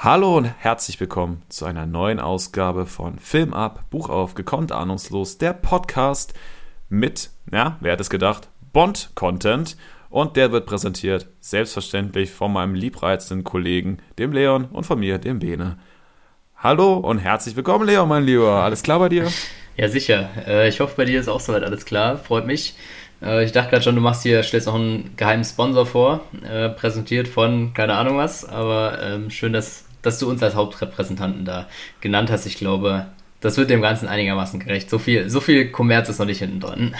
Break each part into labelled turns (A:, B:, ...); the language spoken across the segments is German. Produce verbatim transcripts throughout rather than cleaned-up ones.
A: Hallo und herzlich willkommen zu einer neuen Ausgabe von Film ab, Buch auf, gekonnt ahnungslos, der Podcast mit, ja, wer hätte es gedacht, Bond-Content, und der wird präsentiert, selbstverständlich von meinem liebreizenden Kollegen, dem Leon, und von mir, dem Bene. Hallo und herzlich willkommen, Leon, mein Lieber. Alles klar bei dir?
B: Ja, sicher. Äh, ich hoffe, bei dir ist auch soweit alles klar. Freut mich. Äh, ich dachte gerade schon, du machst hier, stellst noch einen geheimen Sponsor vor, äh, präsentiert von keine Ahnung was, aber ähm, schön, dass, dass du uns als Hauptrepräsentanten da genannt hast. Ich glaube, das wird dem Ganzen einigermaßen gerecht. So viel, so viel Kommerz ist noch nicht hinten dran.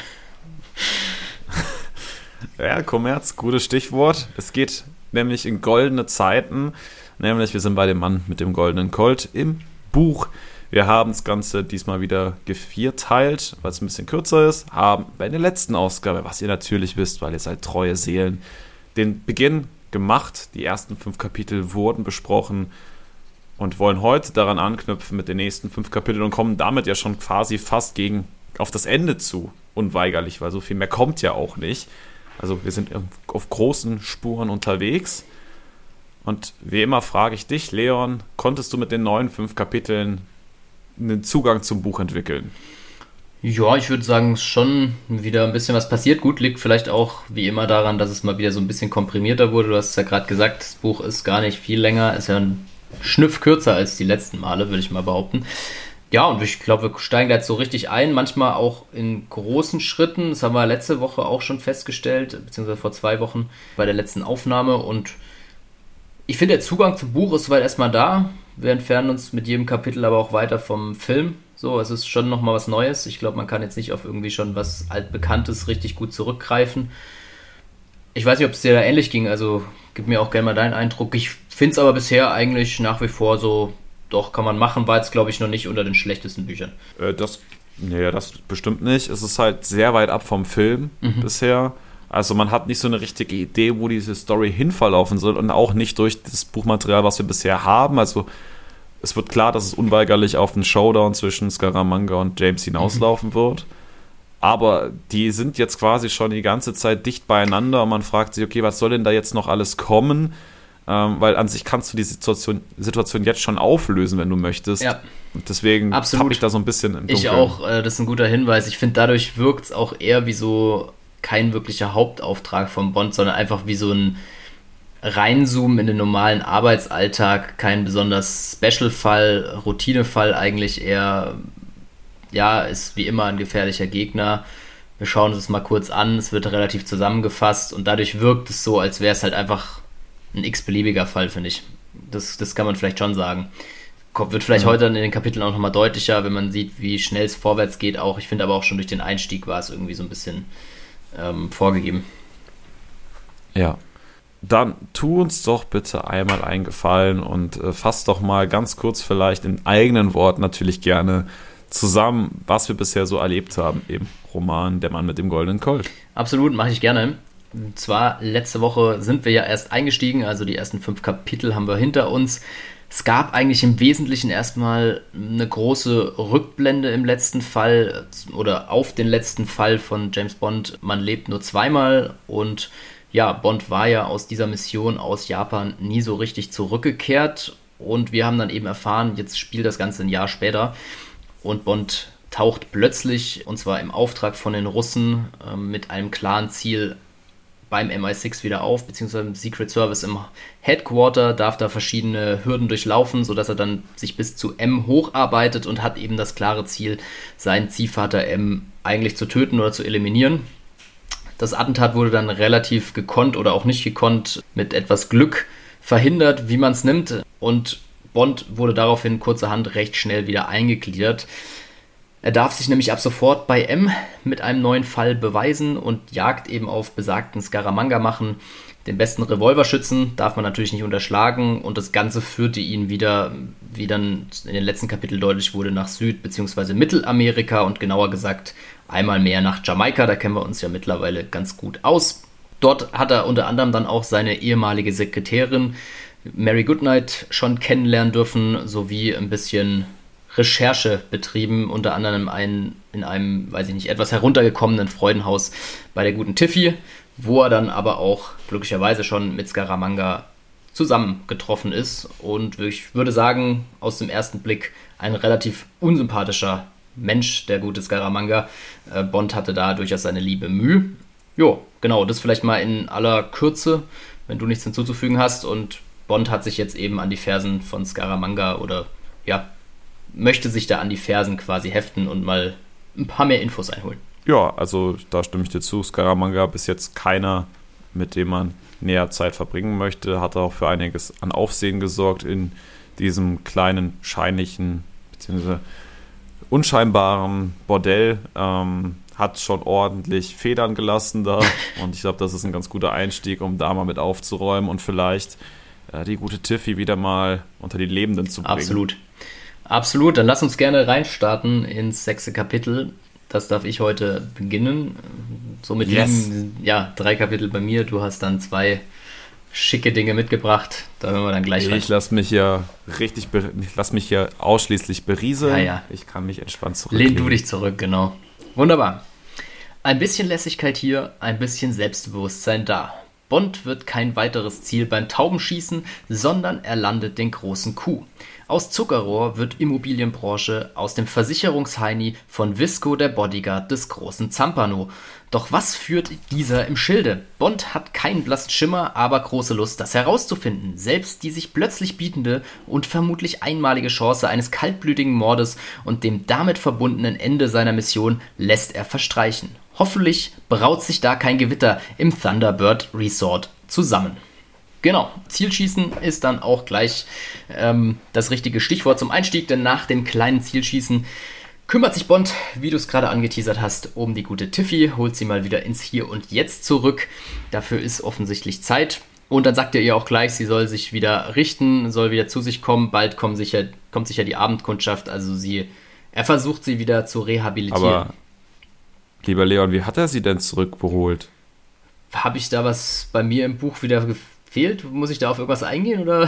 A: Ja, Kommerz, gutes Stichwort. Es geht nämlich in goldene Zeiten, nämlich wir sind bei dem Mann mit dem goldenen Colt im Buch. Wir haben das Ganze diesmal wieder gevierteilt, weil es ein bisschen kürzer ist, haben bei der letzten Ausgabe, was ihr natürlich wisst, weil ihr seid treue Seelen, den Beginn gemacht. Die ersten fünf Kapitel wurden besprochen und wollen heute daran anknüpfen mit den nächsten fünf Kapiteln und kommen damit ja schon quasi fast gegen auf das Ende zu, unweigerlich, weil so viel mehr kommt ja auch nicht. Also wir sind auf großen Spuren unterwegs. Und wie immer frage ich dich, Leon, konntest du mit den neuen fünf Kapiteln einen Zugang zum Buch entwickeln?
B: Ja, ich würde sagen, schon wieder ein bisschen was passiert. Gut, liegt vielleicht auch wie immer daran, dass es mal wieder so ein bisschen komprimierter wurde. Du hast es ja gerade gesagt, das Buch ist gar nicht viel länger, ist ja ein Schnüff kürzer als die letzten Male, würde ich mal behaupten. Ja, und ich glaube, wir steigen da jetzt so richtig ein, manchmal auch in großen Schritten. Das haben wir letzte Woche auch schon festgestellt, beziehungsweise vor zwei Wochen bei der letzten Aufnahme. Und ich finde, der Zugang zum Buch ist soweit erstmal da. Wir entfernen uns mit jedem Kapitel aber auch weiter vom Film. So, es ist schon nochmal was Neues. Ich glaube, man kann jetzt nicht auf irgendwie schon was Altbekanntes richtig gut zurückgreifen. Ich weiß nicht, ob es dir da ähnlich ging, also gib mir auch gerne mal deinen Eindruck. Ich finde es aber bisher eigentlich nach wie vor so, doch, kann man machen, war jetzt, glaube ich, noch nicht unter den schlechtesten Büchern.
A: Äh, das, nee, das bestimmt nicht. Es ist halt sehr weit ab vom Film mhm. bisher. Also man hat nicht so eine richtige Idee, wo diese Story hinverlaufen soll und auch nicht durch das Buchmaterial, was wir bisher haben. Also es wird klar, dass es unweigerlich auf einen Showdown zwischen Scaramanga und James hinauslaufen mhm. wird. Aber die sind jetzt quasi schon die ganze Zeit dicht beieinander und man fragt sich, okay, was soll denn da jetzt noch alles kommen? Ähm, weil an sich kannst du die Situation, Situation jetzt schon auflösen, wenn du möchtest. Ja. Und deswegen habe ich da so ein bisschen im Dunkeln.
B: Ich auch, äh, das ist ein guter Hinweis. Ich finde, dadurch wirkt es auch eher wie so kein wirklicher Hauptauftrag von Bond, sondern einfach wie so ein Reinzoomen in den normalen Arbeitsalltag, kein besonders Special-Fall, Routinefall eigentlich eher, ja, ist wie immer ein gefährlicher Gegner. Wir schauen uns das mal kurz an, es wird relativ zusammengefasst und dadurch wirkt es so, als wäre es halt einfach ein x-beliebiger Fall, finde ich. Das, das kann man vielleicht schon sagen. Wird vielleicht ja. heute in den Kapiteln auch nochmal deutlicher, wenn man sieht, wie schnell es vorwärts geht auch. Ich finde aber auch schon durch den Einstieg war es irgendwie so ein bisschen ähm, vorgegeben.
A: Ja. Dann tu uns doch bitte einmal einen Gefallen und äh, fass doch mal ganz kurz vielleicht in eigenen Worten natürlich gerne zusammen, was wir bisher so erlebt haben im Roman Der Mann mit dem goldenen Colt.
B: Absolut, mache ich gerne. Und zwar letzte Woche sind wir ja erst eingestiegen, also die ersten fünf Kapitel haben wir hinter uns. Es gab eigentlich im Wesentlichen erstmal eine große Rückblende im letzten Fall oder auf den letzten Fall von James Bond. Man lebt nur zweimal und ja, Bond war ja aus dieser Mission aus Japan nie so richtig zurückgekehrt und wir haben dann eben erfahren, jetzt spielt das Ganze ein Jahr später und Bond taucht plötzlich, und zwar im Auftrag von den Russen, äh, mit einem klaren Ziel beim M I sechs wieder auf, beziehungsweise im Secret Service im Headquarter, darf da verschiedene Hürden durchlaufen, sodass er dann sich bis zu M hocharbeitet und hat eben das klare Ziel, seinen Ziehvater M eigentlich zu töten oder zu eliminieren. Das Attentat wurde dann relativ gekonnt oder auch nicht gekonnt mit etwas Glück verhindert, wie man es nimmt. Und Bond wurde daraufhin kurzerhand recht schnell wieder eingegliedert. Er darf sich nämlich ab sofort bei M mit einem neuen Fall beweisen und Jagd eben auf besagten Scaramanga machen. Den besten Revolverschützen darf man natürlich nicht unterschlagen und das Ganze führte ihn wieder, wie dann in den letzten Kapiteln deutlich wurde, nach Süd- bzw. Mittelamerika und genauer gesagt einmal mehr nach Jamaika. Da kennen wir uns ja mittlerweile ganz gut aus. Dort hat er unter anderem dann auch seine ehemalige Sekretärin Mary Goodnight schon kennenlernen dürfen, sowie ein bisschen Recherche betrieben, unter anderem ein, in einem, weiß ich nicht, etwas heruntergekommenen Freudenhaus bei der guten Tiffy, wo er dann aber auch glücklicherweise schon mit Scaramanga zusammengetroffen ist. Und ich würde sagen, aus dem ersten Blick ein relativ unsympathischer Mensch, der gute Scaramanga. Äh, Bond hatte da durchaus seine liebe Mühe. Jo, genau, das vielleicht mal in aller Kürze, wenn du nichts hinzuzufügen hast. Und Bond hat sich jetzt eben an die Fersen von Scaramanga oder ja, möchte sich da an die Fersen quasi heften und mal ein paar mehr Infos einholen.
A: Ja, also da stimme ich dir zu. Scaramanga bis jetzt keiner, mit dem man näher Zeit verbringen möchte, hat auch für einiges an Aufsehen gesorgt in diesem kleinen, scheinlichen, beziehungsweise unscheinbaren Bordell. Ähm, hat schon ordentlich Federn gelassen da und ich glaube, das ist ein ganz guter Einstieg, um da mal mit aufzuräumen und vielleicht äh, die gute Tiffy wieder mal unter die Lebenden zu bringen.
B: Absolut. Absolut, dann lass uns gerne reinstarten ins sechste Kapitel. Das darf ich heute beginnen. Somit
A: yes.
B: liegen ja drei Kapitel bei mir. Du hast dann zwei schicke Dinge mitgebracht. Da hören wir dann gleich rein.
A: Ich lasse mich ja richtig, be- ich lasse mich ja ausschließlich berieseln.
B: Ja, ja.
A: Ich kann mich entspannt zurücklehnen.
B: Lehn du dich zurück, genau. Wunderbar. Ein bisschen Lässigkeit hier, ein bisschen Selbstbewusstsein da. Bond wird kein weiteres Ziel beim Taubenschießen, sondern er landet den großen Coup. Aus Zuckerrohr wird Immobilienbranche, aus dem Versicherungsheini von Visco der Bodyguard des großen Zampano. Doch was führt dieser im Schilde? Bond hat keinen blassen Schimmer, aber große Lust, das herauszufinden. Selbst die sich plötzlich bietende und vermutlich einmalige Chance eines kaltblütigen Mordes und dem damit verbundenen Ende seiner Mission lässt er verstreichen. Hoffentlich braut sich da kein Gewitter im Thunderbird Resort zusammen. Genau, Zielschießen ist dann auch gleich ähm, das richtige Stichwort zum Einstieg, denn nach dem kleinen Zielschießen kümmert sich Bond, wie du es gerade angeteasert hast, um die gute Tiffy, holt sie mal wieder ins Hier und Jetzt zurück. Dafür ist offensichtlich Zeit. Und dann sagt er ihr auch gleich, sie soll sich wieder richten, soll wieder zu sich kommen. Bald kommt sicher, kommt sicher die Abendkundschaft. Also sie, er versucht sie wieder zu rehabilitieren.
A: Aber, lieber Leon, wie hat er sie denn zurückgeholt?
B: Habe ich da was bei mir im Buch wieder gefehlt? Muss ich da auf irgendwas eingehen oder...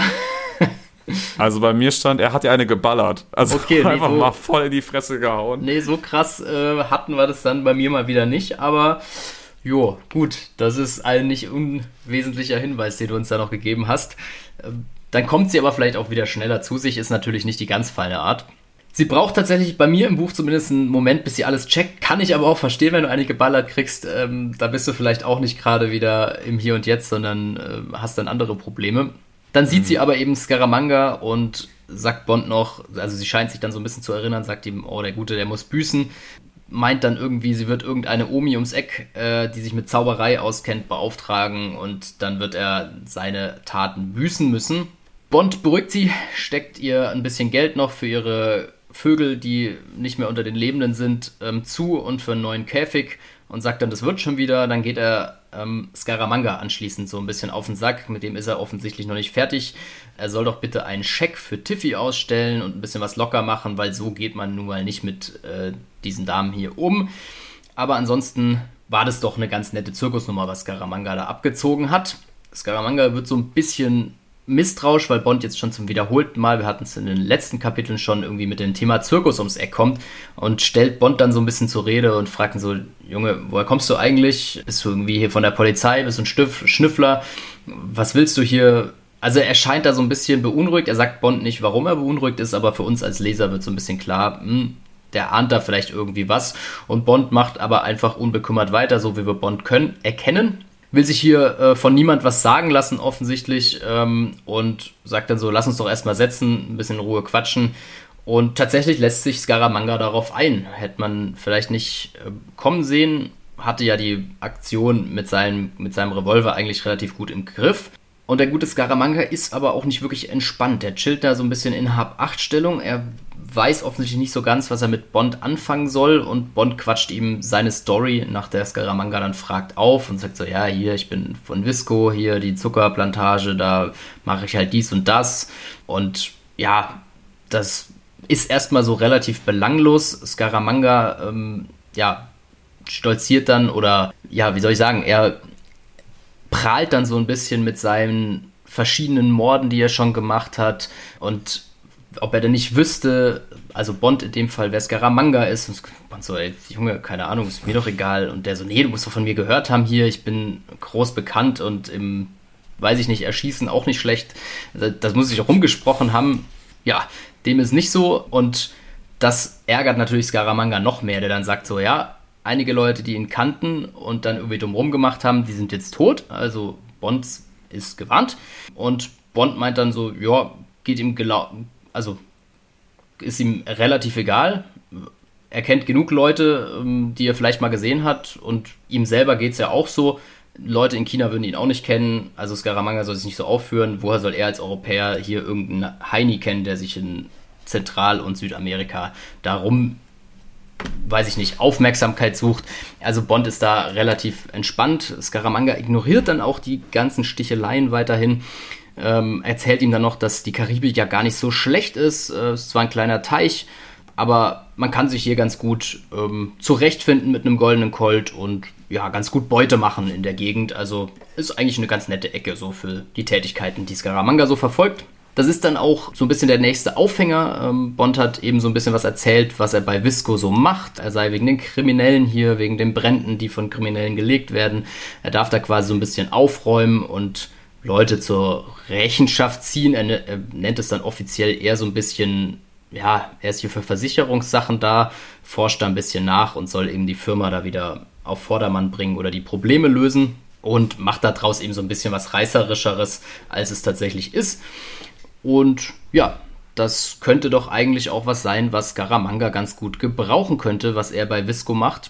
A: Also bei mir stand, er hat ja eine geballert. Also
B: okay, nee,
A: einfach
B: so,
A: mal voll in die Fresse gehauen.
B: Nee, so krass äh, hatten wir das dann bei mir mal wieder nicht. Aber jo, gut, das ist ein nicht unwesentlicher Hinweis, den du uns da noch gegeben hast. Ähm, dann kommt sie aber vielleicht auch wieder schneller zu sich, ist natürlich nicht die ganz feine Art. Sie braucht tatsächlich bei mir im Buch zumindest einen Moment, bis sie alles checkt. Kann ich aber auch verstehen, wenn du eine geballert kriegst. Ähm, da bist du vielleicht auch nicht gerade wieder im Hier und Jetzt, sondern äh, hast dann andere Probleme. Dann sieht mhm. sie aber eben Scaramanga und sagt Bond noch, also sie scheint sich dann so ein bisschen zu erinnern, sagt ihm, oh, der Gute, der muss büßen. Meint dann irgendwie, sie wird irgendeine Omi ums Eck, äh, die sich mit Zauberei auskennt, beauftragen und dann wird er seine Taten büßen müssen. Bond beruhigt sie, steckt ihr ein bisschen Geld noch für ihre Vögel, die nicht mehr unter den Lebenden sind, ähm, zu und für einen neuen Käfig und sagt dann, das wird schon wieder. Dann geht er ähm, Scaramanga anschließend so ein bisschen auf den Sack. Mit dem ist er offensichtlich noch nicht fertig. Er soll doch bitte einen Scheck für Tiffy ausstellen und ein bisschen was locker machen, weil so geht man nun mal nicht mit äh, diesen Damen hier um. Aber ansonsten war das doch eine ganz nette Zirkusnummer, was Scaramanga da abgezogen hat. Scaramanga wird so ein bisschen misstrauisch, weil Bond jetzt schon zum wiederholten Mal, wir hatten es in den letzten Kapiteln schon, irgendwie mit dem Thema Zirkus ums Eck kommt und stellt Bond dann so ein bisschen zur Rede und fragt ihn so, Junge, woher kommst du eigentlich? Bist du irgendwie hier von der Polizei? Bist du ein Stiff- Schnüffler? Was willst du hier? Also er scheint da so ein bisschen beunruhigt. Er sagt Bond nicht, warum er beunruhigt ist, aber für uns als Leser wird so ein bisschen klar, hm, der ahnt da vielleicht irgendwie was. Und Bond macht aber einfach unbekümmert weiter, so wie wir Bond können, erkennen. Will sich hier äh, von niemand was sagen lassen, offensichtlich, ähm, und sagt dann so, lass uns doch erstmal setzen, ein bisschen in Ruhe quatschen. Und tatsächlich lässt sich Scaramanga darauf ein. Hätte man vielleicht nicht äh, kommen sehen, hatte ja die Aktion mit seinem, mit seinem Revolver eigentlich relativ gut im Griff. Und der gute Scaramanga ist aber auch nicht wirklich entspannt. Der chillt da so ein bisschen in Hab-acht-Stellung. Er weiß offensichtlich nicht so ganz, was er mit Bond anfangen soll, und Bond quatscht ihm seine Story, nach der Scaramanga dann fragt, auf und sagt so, ja, hier, ich bin von Visco, hier die Zuckerplantage, da mache ich halt dies und das, und ja, das ist erstmal so relativ belanglos. Scaramanga, ähm, ja, stolziert dann, oder, ja, wie soll ich sagen, er prahlt dann so ein bisschen mit seinen verschiedenen Morden, die er schon gemacht hat, und ob er denn nicht wüsste, also Bond in dem Fall, wer Scaramanga ist, und Bond so, ey, Junge, keine Ahnung, ist mir doch egal, und der so, nee, du musst doch von mir gehört haben hier, ich bin groß bekannt und im weiß ich nicht, erschießen auch nicht schlecht. Das muss sich auch rumgesprochen haben. Ja, dem ist nicht so und das ärgert natürlich Scaramanga noch mehr, der dann sagt so, ja, einige Leute, die ihn kannten und dann irgendwie dumm rumgemacht haben, die sind jetzt tot, also Bond ist gewarnt und Bond meint dann so, ja, geht ihm gelau- also ist ihm relativ egal, er kennt genug Leute, die er vielleicht mal gesehen hat und ihm selber geht es ja auch so, Leute in China würden ihn auch nicht kennen, also Scaramanga soll sich nicht so aufführen, woher soll er als Europäer hier irgendeinen Heini kennen, der sich in Zentral- und Südamerika darum, weiß ich nicht, Aufmerksamkeit sucht. Also Bond ist da relativ entspannt. Scaramanga ignoriert dann auch die ganzen Sticheleien weiterhin. Ähm, erzählt ihm dann noch, dass die Karibik ja gar nicht so schlecht ist. Es äh, ist zwar ein kleiner Teich, aber man kann sich hier ganz gut ähm, zurechtfinden mit einem goldenen Colt und ja, ganz gut Beute machen in der Gegend. Also ist eigentlich eine ganz nette Ecke so für die Tätigkeiten, die Scaramanga so verfolgt. Das ist dann auch so ein bisschen der nächste Aufhänger. Ähm, Bond hat eben so ein bisschen was erzählt, was er bei Visco so macht. Er sei wegen den Kriminellen hier, wegen den Bränden, die von Kriminellen gelegt werden. Er darf da quasi so ein bisschen aufräumen und Leute zur Rechenschaft ziehen. Er, ne- er nennt es dann offiziell eher so ein bisschen, ja, er ist hier für Versicherungssachen da, forscht da ein bisschen nach und soll eben die Firma da wieder auf Vordermann bringen oder die Probleme lösen und macht daraus eben so ein bisschen was Reißerischeres, als es tatsächlich ist. Und ja, das könnte doch eigentlich auch was sein, was Scaramanga ganz gut gebrauchen könnte, was er bei Visco macht.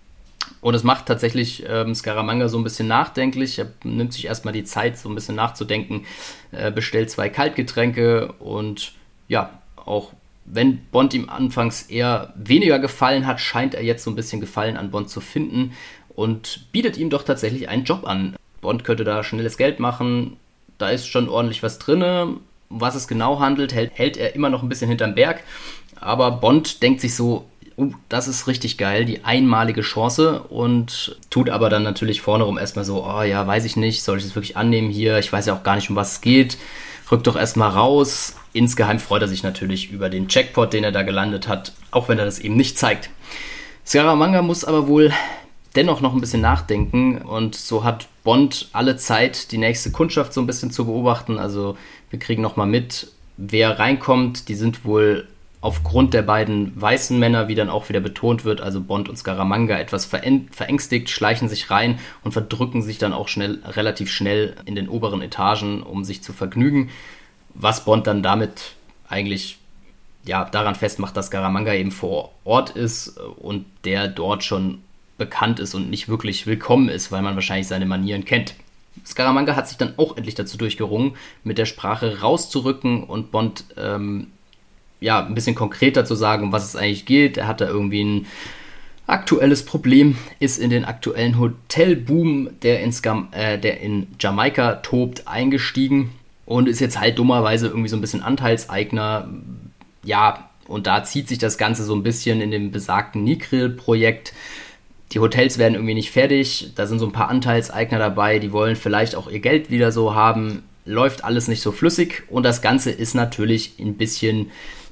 B: Und es macht tatsächlich ähm, Scaramanga so ein bisschen nachdenklich. Er nimmt sich erstmal die Zeit, so ein bisschen nachzudenken, äh, bestellt zwei Kaltgetränke und ja, auch wenn Bond ihm anfangs eher weniger gefallen hat, scheint er jetzt so ein bisschen Gefallen an Bond zu finden und bietet ihm doch tatsächlich einen Job an. Bond könnte da schnelles Geld machen, da ist schon ordentlich was drin. Um was es genau handelt, hält, hält er immer noch ein bisschen hinterm Berg. Aber Bond denkt sich so, oh, das ist richtig geil, die einmalige Chance und tut aber dann natürlich vorne rum erstmal so, oh ja, weiß ich nicht, soll ich das wirklich annehmen hier? Ich weiß ja auch gar nicht, um was es geht. Rückt doch erstmal raus. Insgeheim freut er sich natürlich über den Jackpot, den er da gelandet hat, auch wenn er das eben nicht zeigt. Scaramanga muss aber wohl dennoch noch ein bisschen nachdenken und so hat Bond alle Zeit, die nächste Kundschaft so ein bisschen zu beobachten. Also wir kriegen nochmal mit, wer reinkommt. Die sind wohl aufgrund der beiden weißen Männer, wie dann auch wieder betont wird, also Bond und Scaramanga, etwas verängstigt, schleichen sich rein und verdrücken sich dann auch schnell, relativ schnell in den oberen Etagen, um sich zu vergnügen. Was Bond dann damit eigentlich ja, daran festmacht, dass Scaramanga eben vor Ort ist und der dort schon bekannt ist und nicht wirklich willkommen ist, weil man wahrscheinlich seine Manieren kennt. Scaramanga hat sich dann auch endlich dazu durchgerungen, mit der Sprache rauszurücken und Bond ähm, ja, ein bisschen konkreter zu sagen, um was es eigentlich geht. Er hat da irgendwie ein aktuelles Problem, ist in den aktuellen Hotelboom, der in, Scam- äh, der in Jamaika tobt, eingestiegen und ist jetzt halt dummerweise irgendwie so ein bisschen Anteilseigner. Ja, und da zieht sich das Ganze so ein bisschen in dem besagten Nikril-Projekt. Die Hotels werden irgendwie nicht fertig, da sind so ein paar Anteilseigner dabei, die wollen vielleicht auch ihr Geld wieder so haben, läuft alles nicht so flüssig und das Ganze ist natürlich ein bisschen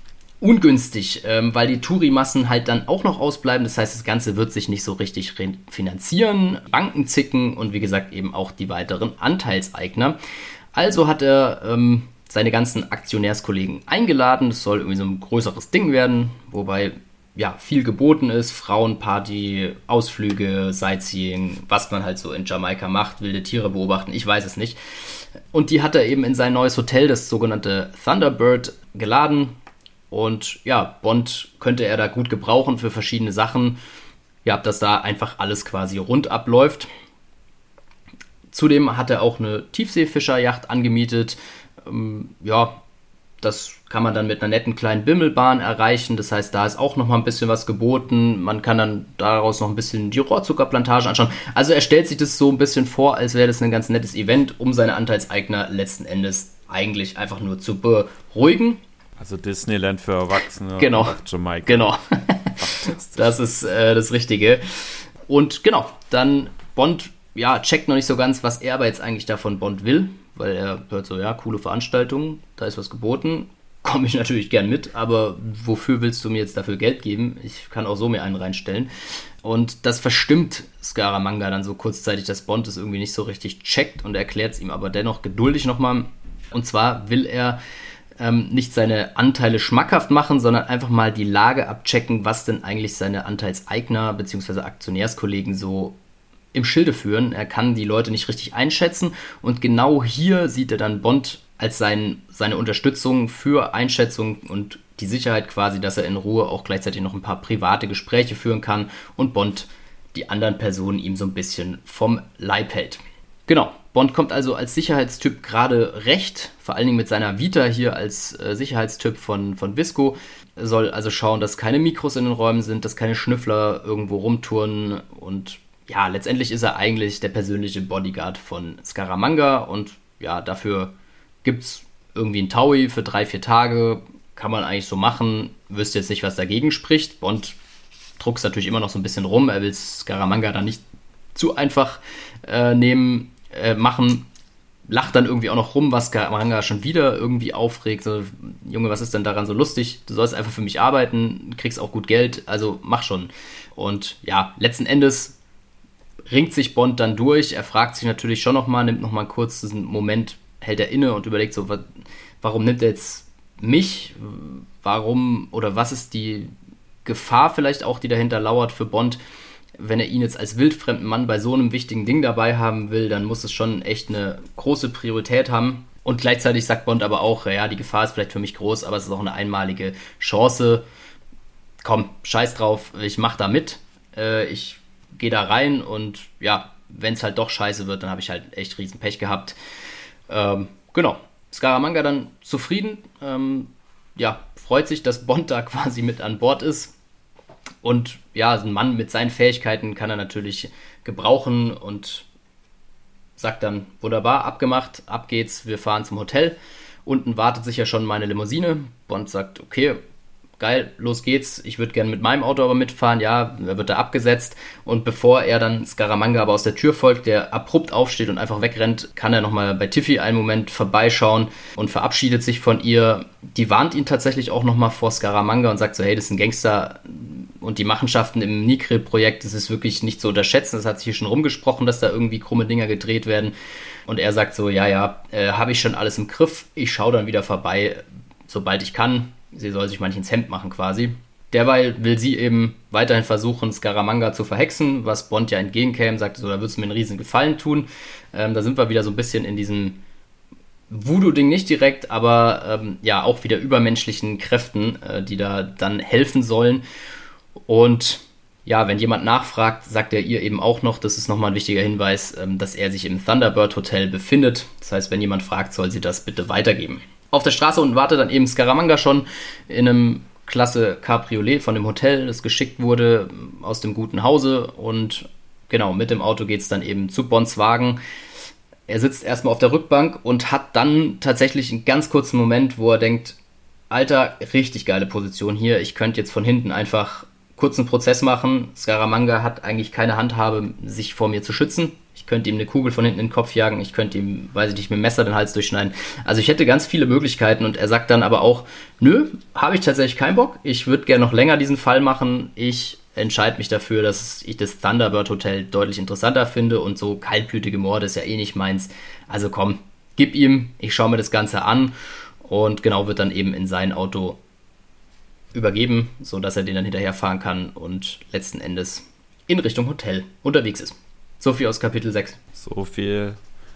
B: ungünstig, ähm, weil die Touri-Massen halt dann auch noch ausbleiben, das heißt, das Ganze wird sich nicht so richtig finanzieren, Banken zicken und wie gesagt eben auch die weiteren Anteilseigner. Also hat er ähm, seine ganzen Aktionärskollegen eingeladen, das soll irgendwie so ein größeres Ding werden, wobei ja, viel geboten ist, Frauenparty, Ausflüge, Sightseeing, was man halt so in Jamaika macht, wilde Tiere beobachten, ich weiß es nicht. Und die hat er eben in sein neues Hotel, das sogenannte Thunderbird, geladen. Und ja, Bond könnte er da gut gebrauchen für verschiedene Sachen. Ja, dass da einfach alles quasi rund abläuft. Zudem hat er auch eine Tiefseefischerjacht angemietet. Ähm, ja, das kann man dann mit einer netten kleinen Bimmelbahn erreichen. Das heißt, da ist auch noch mal ein bisschen was geboten. Man kann dann daraus noch ein bisschen die Rohrzuckerplantage anschauen. Also er stellt sich das so ein bisschen vor, als wäre das ein ganz nettes Event, um seine Anteilseigner letzten Endes eigentlich einfach nur zu beruhigen.
A: Also Disneyland für Erwachsene
B: genau.
A: auf Jamaika.
B: Genau, das ist äh, das Richtige. Und genau, dann Bond, ja, checkt noch nicht so ganz, was er aber jetzt eigentlich davon Bond will. Weil er hört so, ja, coole Veranstaltung, da ist was geboten. komme ich natürlich gern mit, aber wofür willst du mir jetzt dafür Geld geben? Ich kann auch so mir einen reinstellen. Und das verstimmt Scaramanga dann so kurzzeitig, dass Bond es irgendwie nicht so richtig checkt und erklärt es ihm aber dennoch geduldig nochmal. Und zwar will er ähm, nicht seine Anteile schmackhaft machen, sondern einfach mal die Lage abchecken, was denn eigentlich seine Anteilseigner bzw. Aktionärskollegen so im Schilde führen. Er kann die Leute nicht richtig einschätzen und genau hier sieht er dann Bond als sein, seine Unterstützung für Einschätzung und die Sicherheit quasi, dass er in Ruhe auch gleichzeitig noch ein paar private Gespräche führen kann und Bond die anderen Personen ihm so ein bisschen vom Leib hält. Genau, Bond kommt also als Sicherheitstyp gerade recht, vor allen Dingen mit seiner Vita hier als äh, Sicherheitstyp von, von Visco. Er soll also schauen, dass keine Mikros in den Räumen sind, dass keine Schnüffler irgendwo rumturnen und ja, letztendlich ist er eigentlich der persönliche Bodyguard von Scaramanga und ja, dafür gibt es irgendwie einen Taui für drei, vier Tage, kann man eigentlich so machen, wüsste jetzt nicht, was dagegen spricht. Bond druckst natürlich immer noch so ein bisschen rum, er will Scaramanga da nicht zu einfach äh, nehmen, äh, machen, lacht dann irgendwie auch noch rum, was Scaramanga schon wieder irgendwie aufregt, so, Junge, was ist denn daran so lustig, du sollst einfach für mich arbeiten, kriegst auch gut Geld, also mach schon. Und ja, letzten Endes ringt sich Bond dann durch, er fragt sich natürlich schon nochmal, nimmt nochmal kurz diesen Moment, hält er inne und überlegt so, warum nimmt er jetzt mich, warum oder was ist die Gefahr vielleicht auch, die dahinter lauert für Bond, wenn er ihn jetzt als wildfremden Mann bei so einem wichtigen Ding dabei haben will, dann muss es schon echt eine große Priorität haben und gleichzeitig sagt Bond aber auch, ja, die Gefahr ist vielleicht für mich groß, aber es ist auch eine einmalige Chance, komm, scheiß drauf, ich mach da mit, äh, ich gehe da rein und ja, wenn es halt doch scheiße wird, dann habe ich halt echt riesen Pech gehabt. Ähm, genau, Scaramanga dann zufrieden, ähm, ja, freut sich, dass Bond da quasi mit an Bord ist und ja, ein Mann mit seinen Fähigkeiten kann er natürlich gebrauchen und sagt dann, wunderbar, abgemacht, ab geht's, wir fahren zum Hotel, unten wartet sich ja schon meine Limousine, Bond sagt, okay, geil, los geht's, ich würde gerne mit meinem Auto aber mitfahren, ja, er wird da abgesetzt und bevor er dann Scaramanga aber aus der Tür folgt, der abrupt aufsteht und einfach wegrennt, kann er nochmal bei Tiffy einen Moment vorbeischauen und verabschiedet sich von ihr. Die warnt ihn tatsächlich auch nochmal vor Scaramanga und sagt so, hey, das ist ein Gangster und die Machenschaften im Nigri-Projekt, das ist wirklich nicht zu unterschätzen, das hat sich hier schon rumgesprochen, dass da irgendwie krumme Dinger gedreht werden und er sagt so, ja, ja, äh, habe ich schon alles im Griff, ich schaue dann wieder vorbei, sobald ich kann. Sie soll sich manchmal ins Hemd machen quasi. Derweil will sie eben weiterhin versuchen, Scaramanga zu verhexen, was Bond ja entgegenkäme, sagte so, da würdest du mir einen riesen Gefallen tun. Ähm, da sind wir wieder so ein bisschen in diesem Voodoo-Ding nicht direkt, aber ähm, ja, auch wieder übermenschlichen Kräften, äh, die da dann helfen sollen. Und ja, wenn jemand nachfragt, sagt er ihr eben auch noch, das ist nochmal ein wichtiger Hinweis, ähm, dass er sich im Thunderbird Hotel befindet. Das heißt, wenn jemand fragt, soll sie das bitte weitergeben. Auf der Straße unten wartet dann eben Scaramanga schon in einem klasse Cabriolet von dem Hotel, das geschickt wurde aus dem guten Hause und genau, mit dem Auto geht es dann eben zu Bonds Wagen. Er sitzt erstmal auf der Rückbank und hat dann tatsächlich einen ganz kurzen Moment, wo er denkt, Alter, richtig geile Position hier, ich könnte jetzt von hinten einfach kurzen Prozess machen. Scaramanga hat eigentlich keine Handhabe, sich vor mir zu schützen. Ich könnte ihm eine Kugel von hinten in den Kopf jagen, ich könnte ihm, weiß ich nicht, mit dem Messer den Hals durchschneiden. Also ich hätte ganz viele Möglichkeiten und er sagt dann aber auch, nö, habe ich tatsächlich keinen Bock, ich würde gerne noch länger diesen Fall machen, ich entscheide mich dafür, dass ich das Thunderbird Hotel deutlich interessanter finde und so kaltblütige Morde ist ja eh nicht meins. Also komm, gib ihm, ich schaue mir das Ganze an und genau wird dann eben in sein Auto übergeben, sodass er den dann hinterherfahren kann und letzten Endes in Richtung Hotel unterwegs ist. So viel aus Kapitel sechs.
A: So viel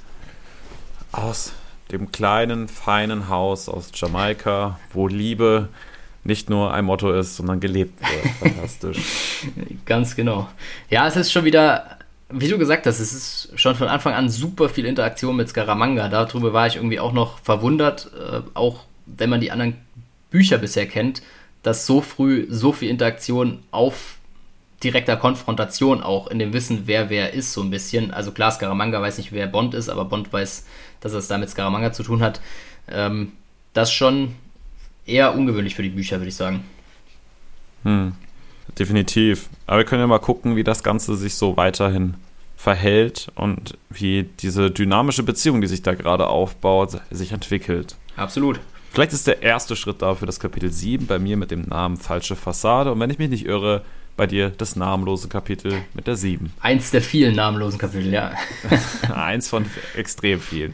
A: aus dem kleinen, feinen Haus aus Jamaika, wo Liebe nicht nur ein Motto ist, sondern gelebt wird. Fantastisch.
B: Ganz genau. Ja, es ist schon wieder, wie du gesagt hast, es ist schon von Anfang an super viel Interaktion mit Scaramanga. Darüber war ich irgendwie auch noch verwundert, äh, auch wenn man die anderen Bücher bisher kennt, dass so früh so viel Interaktion auf direkter Konfrontation auch in dem Wissen, wer wer ist, so ein bisschen. Also klar, Scaramanga weiß nicht, wer Bond ist, aber Bond weiß, dass es da mit Scaramanga zu tun hat. Ähm, das schon eher ungewöhnlich für die Bücher, würde ich sagen.
A: Hm, definitiv. Aber wir können ja mal gucken, wie das Ganze sich so weiterhin verhält und wie diese dynamische Beziehung, die sich da gerade aufbaut, sich entwickelt.
B: Absolut.
A: Vielleicht ist der erste Schritt dafür das Kapitel sieben bei mir mit dem Namen Falsche Fassade und wenn ich mich nicht irre, bei dir das namenlose Kapitel mit der sieben.
B: Eins der vielen namenlosen Kapitel, ja.
A: Eins von extrem vielen.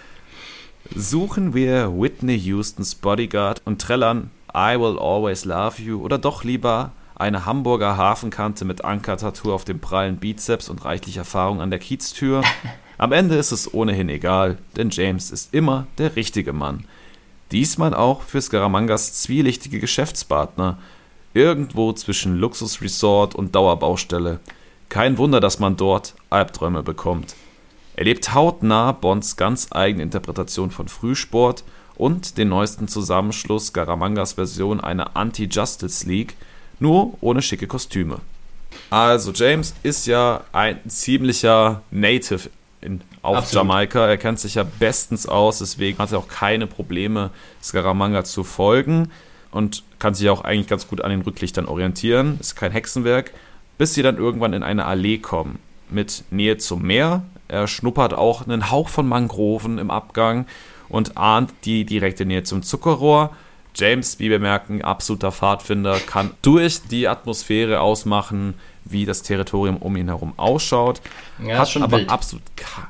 A: Suchen wir Whitney Houstons Bodyguard und trällern I Will Always Love You oder doch lieber eine Hamburger Hafenkante mit Anker-Tattoo auf dem prallen Bizeps und reichlich Erfahrung an der Kieztür? Am Ende ist es ohnehin egal, denn James ist immer der richtige Mann. Diesmal auch für Scaramangas zwielichtige Geschäftspartner. Irgendwo zwischen Luxusresort und Dauerbaustelle. Kein Wunder, dass man dort Albträume bekommt. Er lebt hautnah Bonds ganz eigene Interpretation von Frühsport und den neuesten Zusammenschluss Scaramangas Version einer Anti-Justice League, nur ohne schicke Kostüme. Also James ist ja ein ziemlicher Native in, auf Absolut. Jamaika. Er kennt sich ja bestens aus, deswegen hat er auch keine Probleme, Scaramanga zu folgen und kann sich auch eigentlich ganz gut an den Rücklichtern orientieren. Ist kein Hexenwerk, bis sie dann irgendwann in eine Allee kommen mit Nähe zum Meer. Er schnuppert auch einen Hauch von Mangroven im Abgang und ahnt die direkte Nähe zum Zuckerrohr. James, wie wir merken, absoluter Pfadfinder, kann durch die Atmosphäre ausmachen, wie das Territorium um ihn herum ausschaut.
B: Ja,
A: hat
B: schon
A: aber
B: wild.
A: absolut ke-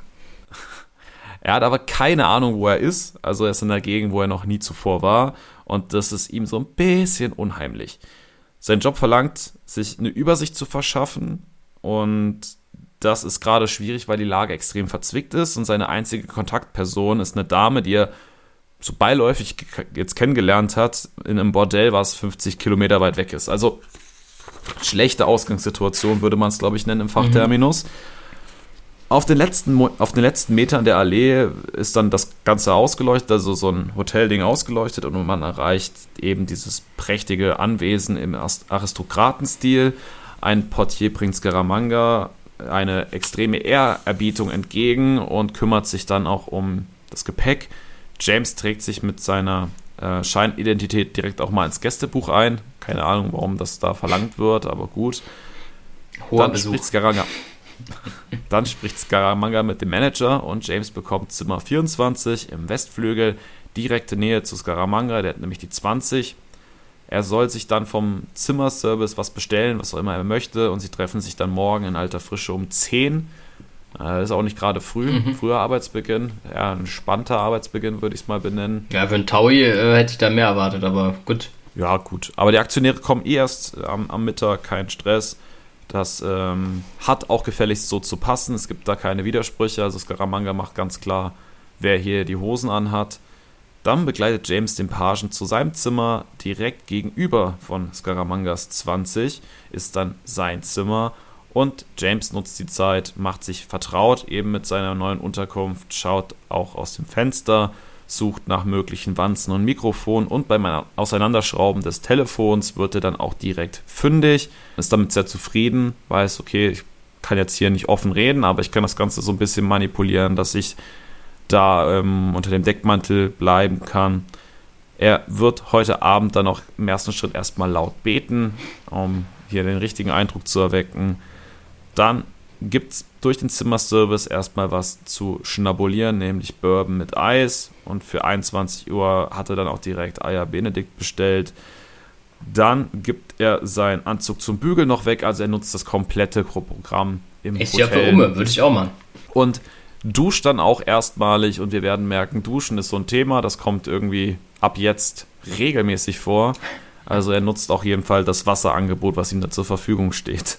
A: Er hat aber keine Ahnung, wo er ist. Also er ist in der Gegend, wo er noch nie zuvor war. Und das ist ihm so ein bisschen unheimlich. Sein Job verlangt, sich eine Übersicht zu verschaffen. Und das ist gerade schwierig, weil die Lage extrem verzwickt ist. Und seine einzige Kontaktperson ist eine Dame, die er so beiläufig jetzt kennengelernt hat, in einem Bordell, was fünfzig Kilometer weit weg ist. Also schlechte Ausgangssituation würde man es, glaube ich, nennen im Fachterminus. Mhm. Auf den, letzten, auf den letzten Metern der Allee ist dann das Ganze ausgeleuchtet, also so ein Hotelding ausgeleuchtet und man erreicht eben dieses prächtige Anwesen im Aristokratenstil. Ein Portier bringt Scaramanga eine extreme Ehrerbietung entgegen und kümmert sich dann auch um das Gepäck. James trägt sich mit seiner äh, Scheinidentität direkt auch mal ins Gästebuch ein. Keine Ahnung, warum das da verlangt wird, aber gut.
B: Hoher
A: Dann
B: Besuch.
A: spricht Scaramanga. Dann spricht Scaramanga mit dem Manager und James bekommt Zimmer vierundzwanzig im Westflügel, direkte Nähe zu Scaramanga, der hat nämlich die zwanzig. Er soll sich dann vom Zimmerservice was bestellen, was auch immer er möchte, und sie treffen sich dann morgen in alter Frische um zehn. Das ist auch nicht gerade früh, mhm. früher Arbeitsbeginn, ja, ein entspannter Arbeitsbeginn würde ich es mal benennen.
B: Ja, für einen Taui äh, hätte ich da mehr erwartet, aber gut.
A: Ja, gut. Aber die Aktionäre kommen eh erst am, am Mittag, kein Stress. Das ähm, hat auch gefälligst so zu passen. Es gibt da keine Widersprüche. Also Scaramanga macht ganz klar, wer hier die Hosen anhat. Dann begleitet James den Pagen zu seinem Zimmer. Direkt gegenüber von Scaramangas zwanzig ist dann sein Zimmer. Und James nutzt die Zeit, macht sich vertraut eben mit seiner neuen Unterkunft, schaut auch aus dem Fenster, sucht nach möglichen Wanzen und Mikrofonen und beim Auseinanderschrauben des Telefons wird er dann auch direkt fündig, ist damit sehr zufrieden, weiß, okay, ich kann jetzt hier nicht offen reden, aber ich kann das Ganze so ein bisschen manipulieren, dass ich da ähm, unter dem Deckmantel bleiben kann. Er wird heute Abend dann auch im ersten Schritt erstmal laut beten, um hier den richtigen Eindruck zu erwecken. Dann gibt es durch den Zimmerservice erstmal was zu schnabulieren, nämlich Bourbon mit Eis. Und für einundzwanzig Uhr hat er dann auch direkt Eier Benedikt bestellt. Dann gibt er seinen Anzug zum Bügeln noch weg, also er nutzt das komplette Programm im
B: Echt
A: Hotel.
B: Ja, für Umme, würde ich auch machen.
A: Und duscht dann auch erstmalig und wir werden merken, Duschen ist so ein Thema, das kommt irgendwie ab jetzt regelmäßig vor. Also er nutzt auch jeden Fall das Wasserangebot, was ihm da zur Verfügung steht.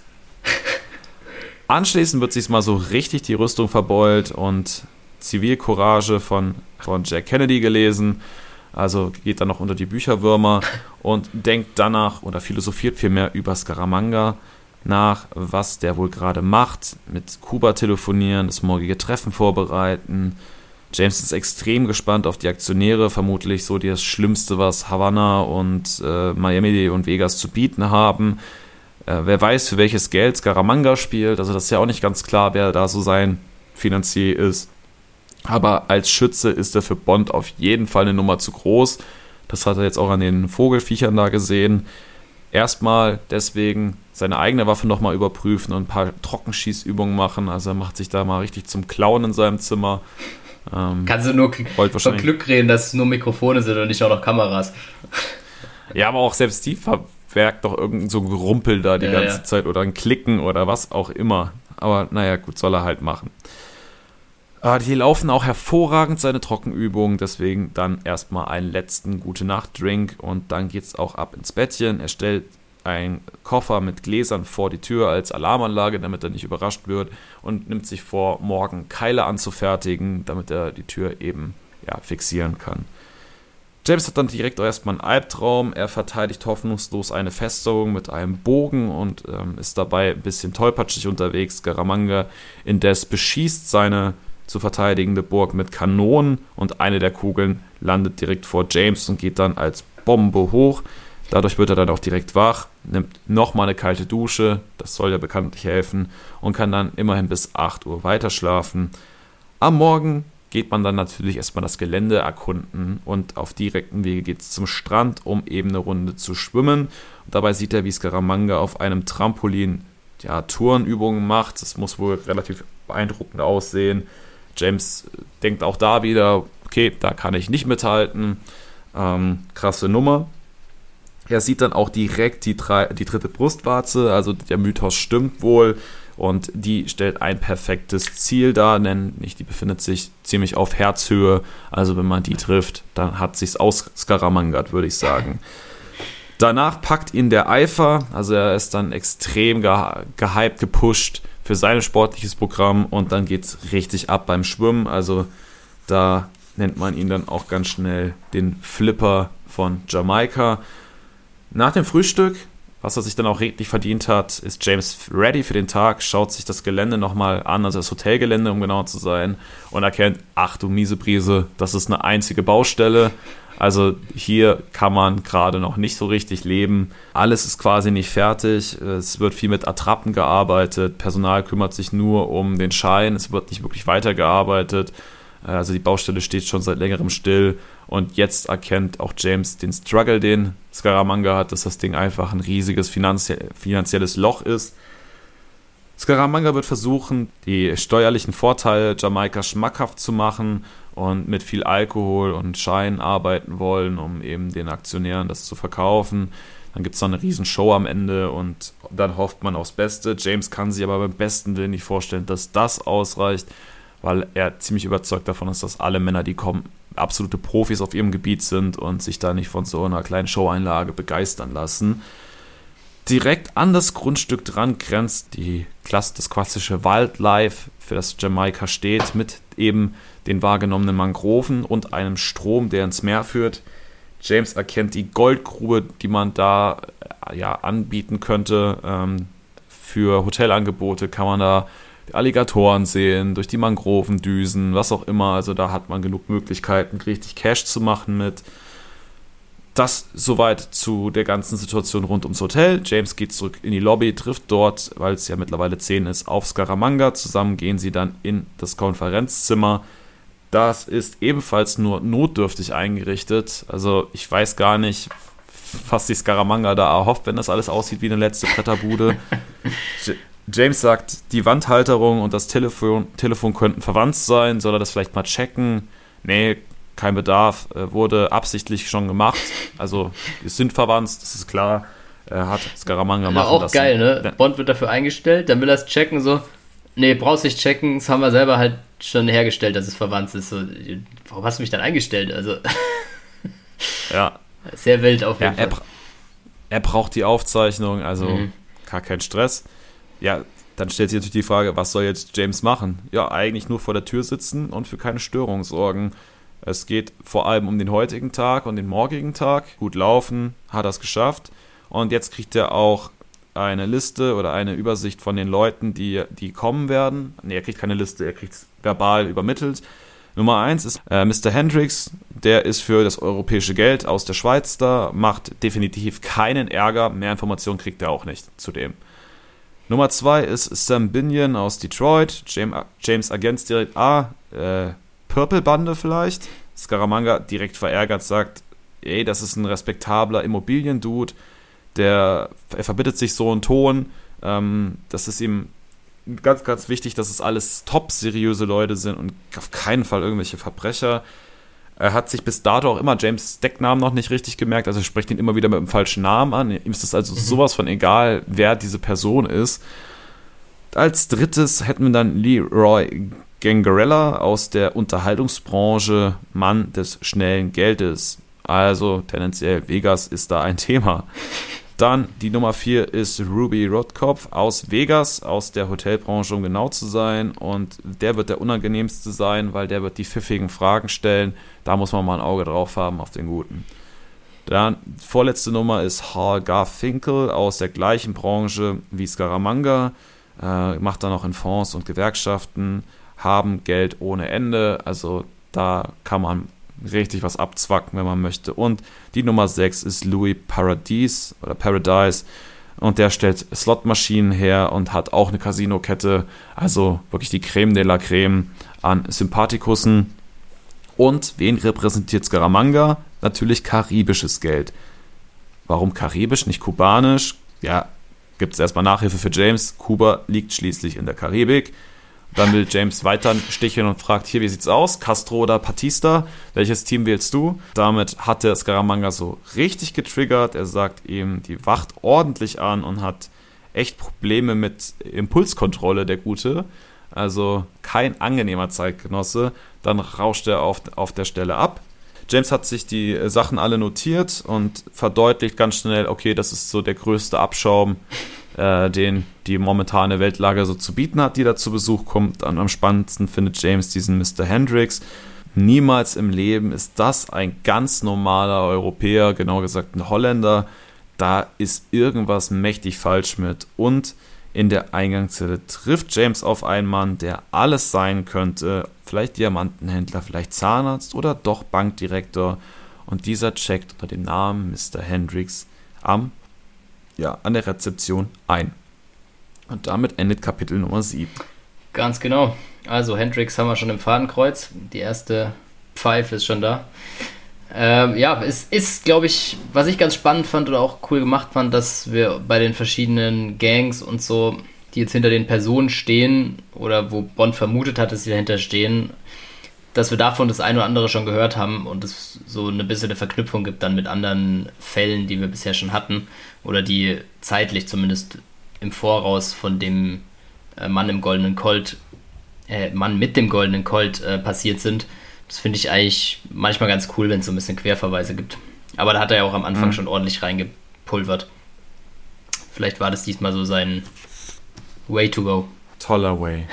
A: Anschließend wird sich mal so richtig die Rüstung verbeult und Zivilcourage von, von Jack Kennedy gelesen. Also geht dann noch unter die Bücherwürmer und denkt danach oder philosophiert vielmehr über Scaramanga nach, was der wohl gerade macht. Mit Kuba telefonieren, das morgige Treffen vorbereiten. James ist extrem gespannt auf die Aktionäre, vermutlich so das Schlimmste, was Havanna und äh, Miami und Vegas zu bieten haben. Äh, wer weiß, für welches Geld Scaramanga spielt, also das ist ja auch nicht ganz klar, wer da so sein Finanzier ist. Aber als Schütze ist er für Bond auf jeden Fall eine Nummer zu groß. Das hat er jetzt auch an den Vogelfiechern da gesehen. Erstmal deswegen seine eigene Waffe nochmal überprüfen und ein paar Trockenschießübungen machen. Also er macht sich da mal richtig zum Clown in seinem Zimmer.
B: Ähm, Kannst du nur von Glück reden, dass es nur Mikrofone sind und nicht auch noch Kameras.
A: Ja, aber auch selbst die verwerkt doch irgend so ein Gerumpel da die ja, ganze ja. Zeit oder ein Klicken oder was auch immer. Aber naja, gut, soll er halt machen. Äh, die laufen auch hervorragend, seine Trockenübungen, deswegen dann erstmal einen letzten Gute-Nacht-Drink und dann geht's auch ab ins Bettchen. Er stellt einen Koffer mit Gläsern vor die Tür als Alarmanlage, damit er nicht überrascht wird und nimmt sich vor, morgen Keile anzufertigen, damit er die Tür eben ja, fixieren kann. James hat dann direkt auch erstmal einen Albtraum. Er verteidigt hoffnungslos eine Festung mit einem Bogen und ähm, ist dabei ein bisschen tollpatschig unterwegs. Scaramanga indes beschießt seine zu verteidigende Burg mit Kanonen und eine der Kugeln landet direkt vor James und geht dann als Bombe hoch. Dadurch wird er dann auch direkt wach, nimmt nochmal eine kalte Dusche, das soll ja bekanntlich helfen, und kann dann immerhin bis acht Uhr weiter schlafen. Am Morgen geht man dann natürlich erstmal das Gelände erkunden und auf direktem Wege geht es zum Strand, um eben eine Runde zu schwimmen. Und dabei sieht er, wie Scaramanga auf einem Trampolin ja, Turnübungen macht. Das muss wohl relativ beeindruckend aussehen. James denkt auch da wieder, okay, da kann ich nicht mithalten. Ähm, krasse Nummer. Er sieht dann auch direkt die, drei, die dritte Brustwarze, also der Mythos stimmt wohl. Und die stellt ein perfektes Ziel dar, denn die befindet sich ziemlich auf Herzhöhe. Also wenn man die trifft, dann hat sich's ausskaramangert, würde ich sagen. Danach packt ihn der Eifer, also er ist dann extrem ge- gehypt, gepusht für sein sportliches Programm und dann geht's richtig ab beim Schwimmen. Also da nennt man ihn dann auch ganz schnell den Flipper von Jamaika. Nach dem Frühstück, was er sich dann auch redlich verdient hat, ist James ready für den Tag, schaut sich das Gelände nochmal an, also das Hotelgelände, um genau zu sein, und erkennt, ach du miese Brise, das ist eine einzige Baustelle. Also hier kann man gerade noch nicht so richtig leben. Alles ist quasi nicht fertig. Es wird viel mit Attrappen gearbeitet. Personal kümmert sich nur um den Schein. Es wird nicht wirklich weitergearbeitet. Also die Baustelle steht schon seit längerem still. Und jetzt erkennt auch James den Struggle, den Scaramanga hat, dass das Ding einfach ein riesiges finanzie- finanzielles Loch ist. Scaramanga wird versuchen, die steuerlichen Vorteile Jamaika schmackhaft zu machen und mit viel Alkohol und Schein arbeiten wollen, um eben den Aktionären das zu verkaufen. Dann gibt es noch eine riesen Show am Ende und dann hofft man aufs Beste. James kann sich aber beim besten Willen nicht vorstellen, dass das ausreicht, weil er ziemlich überzeugt davon ist, dass alle Männer, die kommen, absolute Profis auf ihrem Gebiet sind und sich da nicht von so einer kleinen Showeinlage begeistern lassen. Direkt an das Grundstück dran grenzt die Klasse, das klassische Wildlife, für das Jamaika steht, mit eben den wahrgenommenen Mangroven und einem Strom, der ins Meer führt. James erkennt die Goldgrube, die man da ja, anbieten könnte. Ähm, für Hotelangebote kann man da Alligatoren sehen, durch die Mangroven düsen, was auch immer. Also da hat man genug Möglichkeiten, richtig Cash zu machen mit. Das soweit zu der ganzen Situation rund ums Hotel. James geht zurück in die Lobby, trifft dort, weil es ja mittlerweile zehn ist, auf Scaramanga. Zusammen gehen sie dann in das Konferenzzimmer. Das ist ebenfalls nur notdürftig eingerichtet. Also ich weiß gar nicht, was die Scaramanga da erhofft, wenn das alles aussieht wie eine letzte Bretterbude. J- James sagt, die Wandhalterung und das Telefon, Telefon könnten verwandt sein. Soll er das vielleicht mal checken? Nee, kein Bedarf. Wurde absichtlich schon gemacht. Also, es sind verwandt, das ist klar. Er hat Scaramanga machen
B: auch
A: lassen.
B: Geil, ne? Bond wird dafür eingestellt, dann will er es checken, so, nee, brauchst nicht checken, das haben wir selber halt schon hergestellt, dass es verwandt ist. So, warum hast du mich dann eingestellt? Also,
A: ja.
B: Sehr wild auf jeden
A: ja, er,
B: Fall.
A: bra- er braucht die Aufzeichnung, also
B: Mhm.
A: gar kein Stress. Ja, dann stellt sich natürlich die Frage, was soll jetzt James machen? Ja, eigentlich nur vor der Tür sitzen und für keine Störung sorgen. Es geht vor allem um den heutigen Tag und den morgigen Tag. Gut laufen, hat er es geschafft. Und jetzt kriegt er auch eine Liste oder eine Übersicht von den Leuten, die, die kommen werden. Nee, er kriegt keine Liste, er kriegt es verbal übermittelt. Nummer eins ist äh, Mister Hendricks, der ist für das europäische Geld aus der Schweiz da, macht definitiv keinen Ärger, mehr Informationen kriegt er auch nicht zu dem. Nummer zwei ist Sam Binion aus Detroit, James, James ergänzt direkt, ah, äh, Purple-Bande vielleicht. Scaramanga direkt verärgert sagt, ey, das ist ein respektabler Immobiliendude, der, er verbittet sich so einen Ton, ähm, das ist ihm ganz, ganz wichtig, dass es alles top seriöse Leute sind und auf keinen Fall irgendwelche Verbrecher. Er hat sich bis dato auch immer James' Decknamen noch nicht richtig gemerkt, also er spricht ihn immer wieder mit dem falschen Namen an. Ihm ist es also mhm. sowas von egal, wer diese Person ist. Als drittes hätten wir dann Leroy Gangarella aus der Unterhaltungsbranche, Mann des schnellen Geldes. Also tendenziell Vegas ist da ein Thema. Dann die Nummer vier ist Ruby Rotkopf aus Vegas, aus der Hotelbranche, um genau zu sein. Und der wird der unangenehmste sein, weil der wird die pfiffigen Fragen stellen. Da muss man mal ein Auge drauf haben auf den Guten. Dann vorletzte Nummer ist Hal Garfinkel aus der gleichen Branche wie Scaramanga. Äh, macht dann auch in Fonds und Gewerkschaften, haben Geld ohne Ende. Also da kann man richtig was abzwacken, wenn man möchte. Und die Nummer sechs ist Louis Paradis oder Paradise und der stellt Slotmaschinen her und hat auch eine Casino-Kette, also wirklich die Creme de la Creme an Sympathikussen. Und wen repräsentiert Scaramanga? Natürlich karibisches Geld. Warum karibisch, nicht kubanisch? Ja, gibt es erstmal Nachhilfe für James. Kuba liegt schließlich in der Karibik. Dann will James weiter sticheln und fragt, hier, wie sieht's aus? Castro oder Batista? Welches Team wählst du? Damit hat der Scaramanga so richtig getriggert. Er sagt ihm, die wacht ordentlich an und hat echt Probleme mit Impulskontrolle, der Gute. Also kein angenehmer Zeitgenosse. Dann rauscht er auf, auf der Stelle ab. James hat sich die Sachen alle notiert und verdeutlicht ganz schnell, okay, das ist so der größte Abschaum, äh, den die momentane Weltlage so zu bieten hat, die da zu Besuch kommt. Und am spannendsten findet James diesen Mister Hendricks. Niemals im Leben ist das ein ganz normaler Europäer, genau gesagt ein Holländer. Da ist irgendwas mächtig falsch mit. Und in der Eingangszelle trifft James auf einen Mann, der alles sein könnte. Vielleicht Diamantenhändler, vielleicht Zahnarzt oder doch Bankdirektor. Und dieser checkt unter dem Namen Mister Hendricks am, ja, an der Rezeption ein. Und damit endet Kapitel Nummer sieben.
B: Ganz genau. Also Hendricks haben wir schon im Fadenkreuz. Die erste Pfeife ist schon da. Ähm, ja, es ist, glaube ich, was ich ganz spannend fand oder auch cool gemacht fand, dass wir bei den verschiedenen Gangs und so, die jetzt hinter den Personen stehen oder wo Bond vermutet hat, dass sie dahinter stehen, dass wir davon das eine oder andere schon gehört haben und es so eine bisschen eine Verknüpfung gibt dann mit anderen Fällen, die wir bisher schon hatten oder die zeitlich zumindest im Voraus von dem äh, Mann im goldenen Colt, äh, Mann mit dem goldenen Colt äh, passiert sind. Das finde ich eigentlich manchmal ganz cool, wenn es so ein bisschen Querverweise gibt. Aber da hat er ja auch am Anfang mhm. schon ordentlich reingepulvert. Vielleicht war das diesmal so sein Way to go.
A: Toller Way.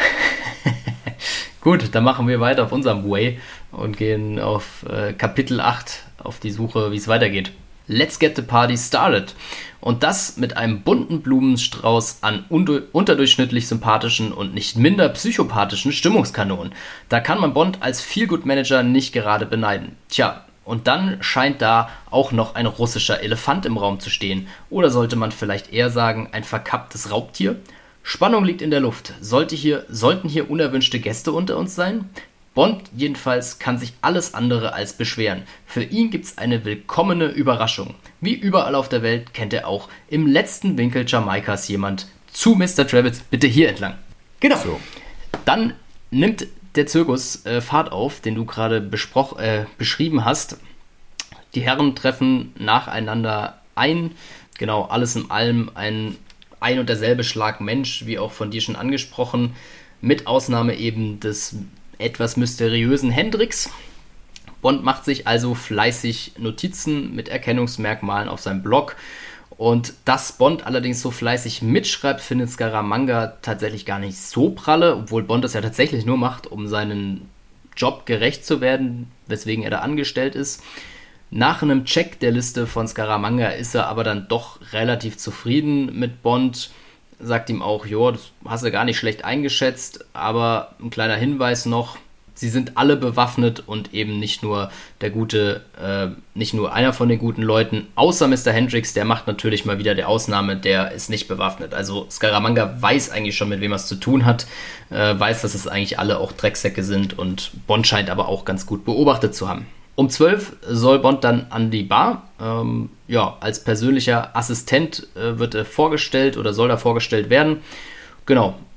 B: Gut, dann machen wir weiter auf unserem Way und gehen auf äh, Kapitel acht, auf die Suche, wie es weitergeht. Let's get the party started. Und das mit einem bunten Blumenstrauß an undu- unterdurchschnittlich sympathischen und nicht minder psychopathischen Stimmungskanonen. Da kann man Bond als Feel-Good-Manager nicht gerade beneiden. Tja, und dann scheint da auch noch ein russischer Elefant im Raum zu stehen. Oder sollte man vielleicht eher sagen, ein verkapptes Raubtier? Spannung liegt in der Luft. Sollte hier, sollten hier unerwünschte Gäste unter uns sein? Bond jedenfalls kann sich alles andere als beschweren. Für ihn gibt's eine willkommene Überraschung. Wie überall auf der Welt kennt er auch im letzten Winkel Jamaikas jemand zu Mister Travis, bitte hier entlang. Genau. So. Dann nimmt der Zirkus äh, Fahrt auf, den du gerade bespro- äh, beschrieben hast. Die Herren treffen nacheinander ein. Genau, alles in allem ein ein und derselbe Schlag Mensch, wie auch von dir schon angesprochen, mit Ausnahme eben des etwas mysteriösen Hendricks. Bond macht sich also fleißig Notizen mit Erkennungsmerkmalen auf seinem Blog. Und dass Bond allerdings so fleißig mitschreibt, findet Scaramanga tatsächlich gar nicht so pralle, obwohl Bond das ja tatsächlich nur macht, um seinen Job gerecht zu werden, weswegen er da angestellt ist. Nach einem Check der Liste von Scaramanga ist er aber dann doch relativ zufrieden mit Bond, sagt ihm auch, jo, das hast du gar nicht schlecht eingeschätzt, aber ein kleiner Hinweis noch, sie sind alle bewaffnet und eben nicht nur der gute, äh, nicht nur einer von den guten Leuten, außer Mister Hendricks, der macht natürlich mal wieder die Ausnahme, der ist nicht bewaffnet. Also Scaramanga weiß eigentlich schon, mit wem er es zu tun hat, äh, weiß, dass es eigentlich alle auch Drecksäcke sind und Bond scheint aber auch ganz gut beobachtet zu haben. Um zwölf soll Bond dann an die Bar. Ähm, ja, als persönlicher Assistent äh, wird er vorgestellt oder soll er vorgestellt werden. Genau.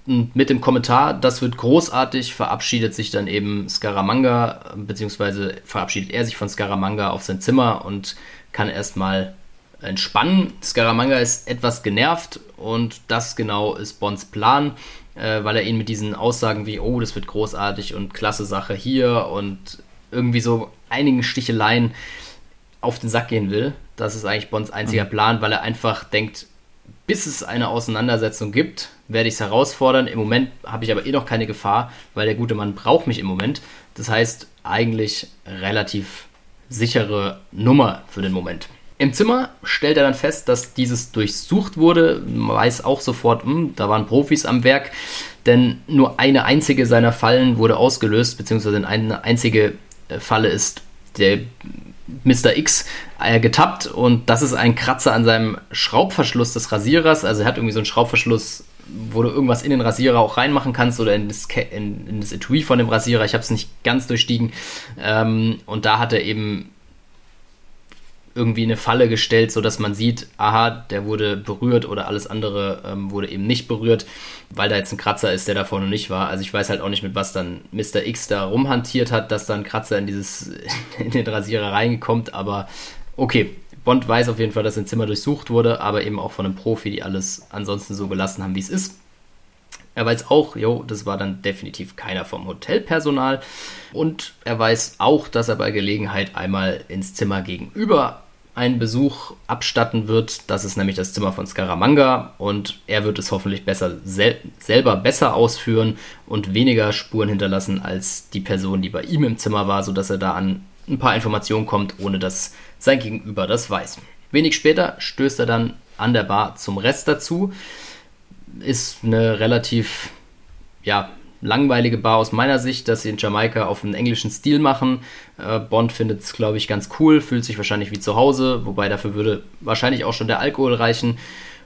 B: Und mit dem Kommentar, das wird großartig, verabschiedet sich dann eben Scaramanga, beziehungsweise verabschiedet er sich von Scaramanga auf sein Zimmer und kann erstmal entspannen. Scaramanga ist etwas genervt und das genau ist Bonds Plan, äh, weil er ihn mit diesen Aussagen wie, oh, das wird großartig und klasse Sache hier und irgendwie so einigen Sticheleien auf den Sack gehen will. Das ist eigentlich Bonds einziger Plan, weil er einfach denkt, bis es eine Auseinandersetzung gibt, werde ich es herausfordern. Im Moment habe ich aber eh noch keine Gefahr, weil der gute Mann braucht mich im Moment. Das heißt, eigentlich relativ sichere Nummer für den Moment. Im Zimmer stellt er dann fest, dass dieses durchsucht wurde. Man weiß auch sofort, mh, da waren Profis am Werk, denn nur eine einzige seiner Fallen wurde ausgelöst, beziehungsweise eine einzige Falle ist der Mister X äh, getappt und das ist ein Kratzer an seinem Schraubverschluss des Rasierers. Also er hat irgendwie so einen Schraubverschluss, wo du irgendwas in den Rasierer auch reinmachen kannst oder in das, in, in das Etui von dem Rasierer. Ich habe es nicht ganz durchstiegen. Ähm, und da hat er eben irgendwie eine Falle gestellt, sodass man sieht, aha, der wurde berührt oder alles andere ähm, wurde eben nicht berührt, weil da jetzt ein Kratzer ist, der da vorne nicht war. Also ich weiß halt auch nicht, mit was dann Mister X da rumhantiert hat, dass da ein Kratzer in dieses in den Rasierer reinkommt, aber okay. Bond weiß auf jeden Fall, dass sein Zimmer durchsucht wurde, aber eben auch von einem Profi, die alles ansonsten so gelassen haben, wie es ist. Er weiß auch, jo, das war dann definitiv keiner vom Hotelpersonal. Und er weiß auch, dass er bei Gelegenheit einmal ins Zimmer gegenüber einen Besuch abstatten wird. Das ist nämlich das Zimmer von Scaramanga und er wird es hoffentlich besser sel- selber besser ausführen und weniger Spuren hinterlassen als die Person, die bei ihm im Zimmer war, sodass er da an ein paar Informationen kommt, ohne dass sein Gegenüber das weiß. Wenig später stößt er dann an der Bar zum Rest dazu. Ist eine relativ, ja, langweilige Bar aus meiner Sicht, dass sie in Jamaika auf einen englischen Stil machen. Äh, Bond findet es, glaube ich, ganz cool, fühlt sich wahrscheinlich wie zu Hause, wobei dafür würde wahrscheinlich auch schon der Alkohol reichen.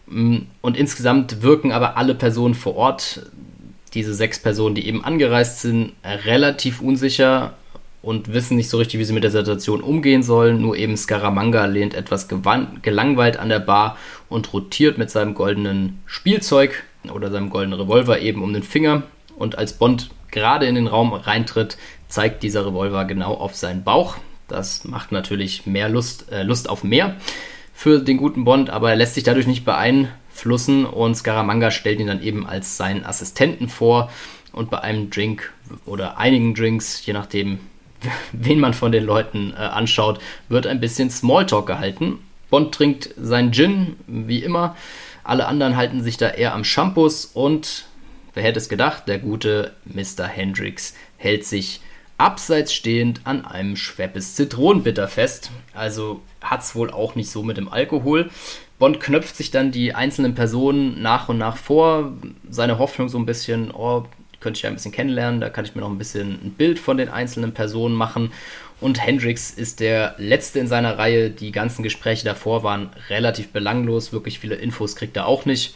B: Und insgesamt wirken aber alle Personen vor Ort, diese sechs Personen, die eben angereist sind, relativ unsicher und wissen nicht so richtig, wie sie mit der Situation umgehen sollen. Nur eben Scaramanga lehnt etwas gewan- gelangweilt an der Bar und rotiert mit seinem goldenen Spielzeug oder seinem goldenen Revolver eben um den Finger. Und als Bond gerade in den Raum reintritt, zeigt dieser Revolver genau auf seinen Bauch. Das macht natürlich mehr Lust, äh, Lust auf mehr für den guten Bond, aber er lässt sich dadurch nicht beeinflussen und Scaramanga stellt ihn dann eben als seinen Assistenten vor und bei einem Drink oder einigen Drinks, je nachdem, wen man von den Leuten äh, anschaut, wird ein bisschen Smalltalk gehalten. Bond trinkt seinen Gin, wie immer. Alle anderen halten sich da eher am Shampoos und wer hätte es gedacht, der gute Mister Hendricks hält sich abseits stehend an einem Schweppes Zitronenbitter fest. Also hat es wohl auch nicht so mit dem Alkohol. Bond knöpft sich dann die einzelnen Personen nach und nach vor. Seine Hoffnung so ein bisschen, oh, könnte ich ja ein bisschen kennenlernen, da kann ich mir noch ein bisschen ein Bild von den einzelnen Personen machen. Und Hendricks ist der Letzte in seiner Reihe. Die ganzen Gespräche davor waren relativ belanglos. Wirklich viele Infos kriegt er auch nicht.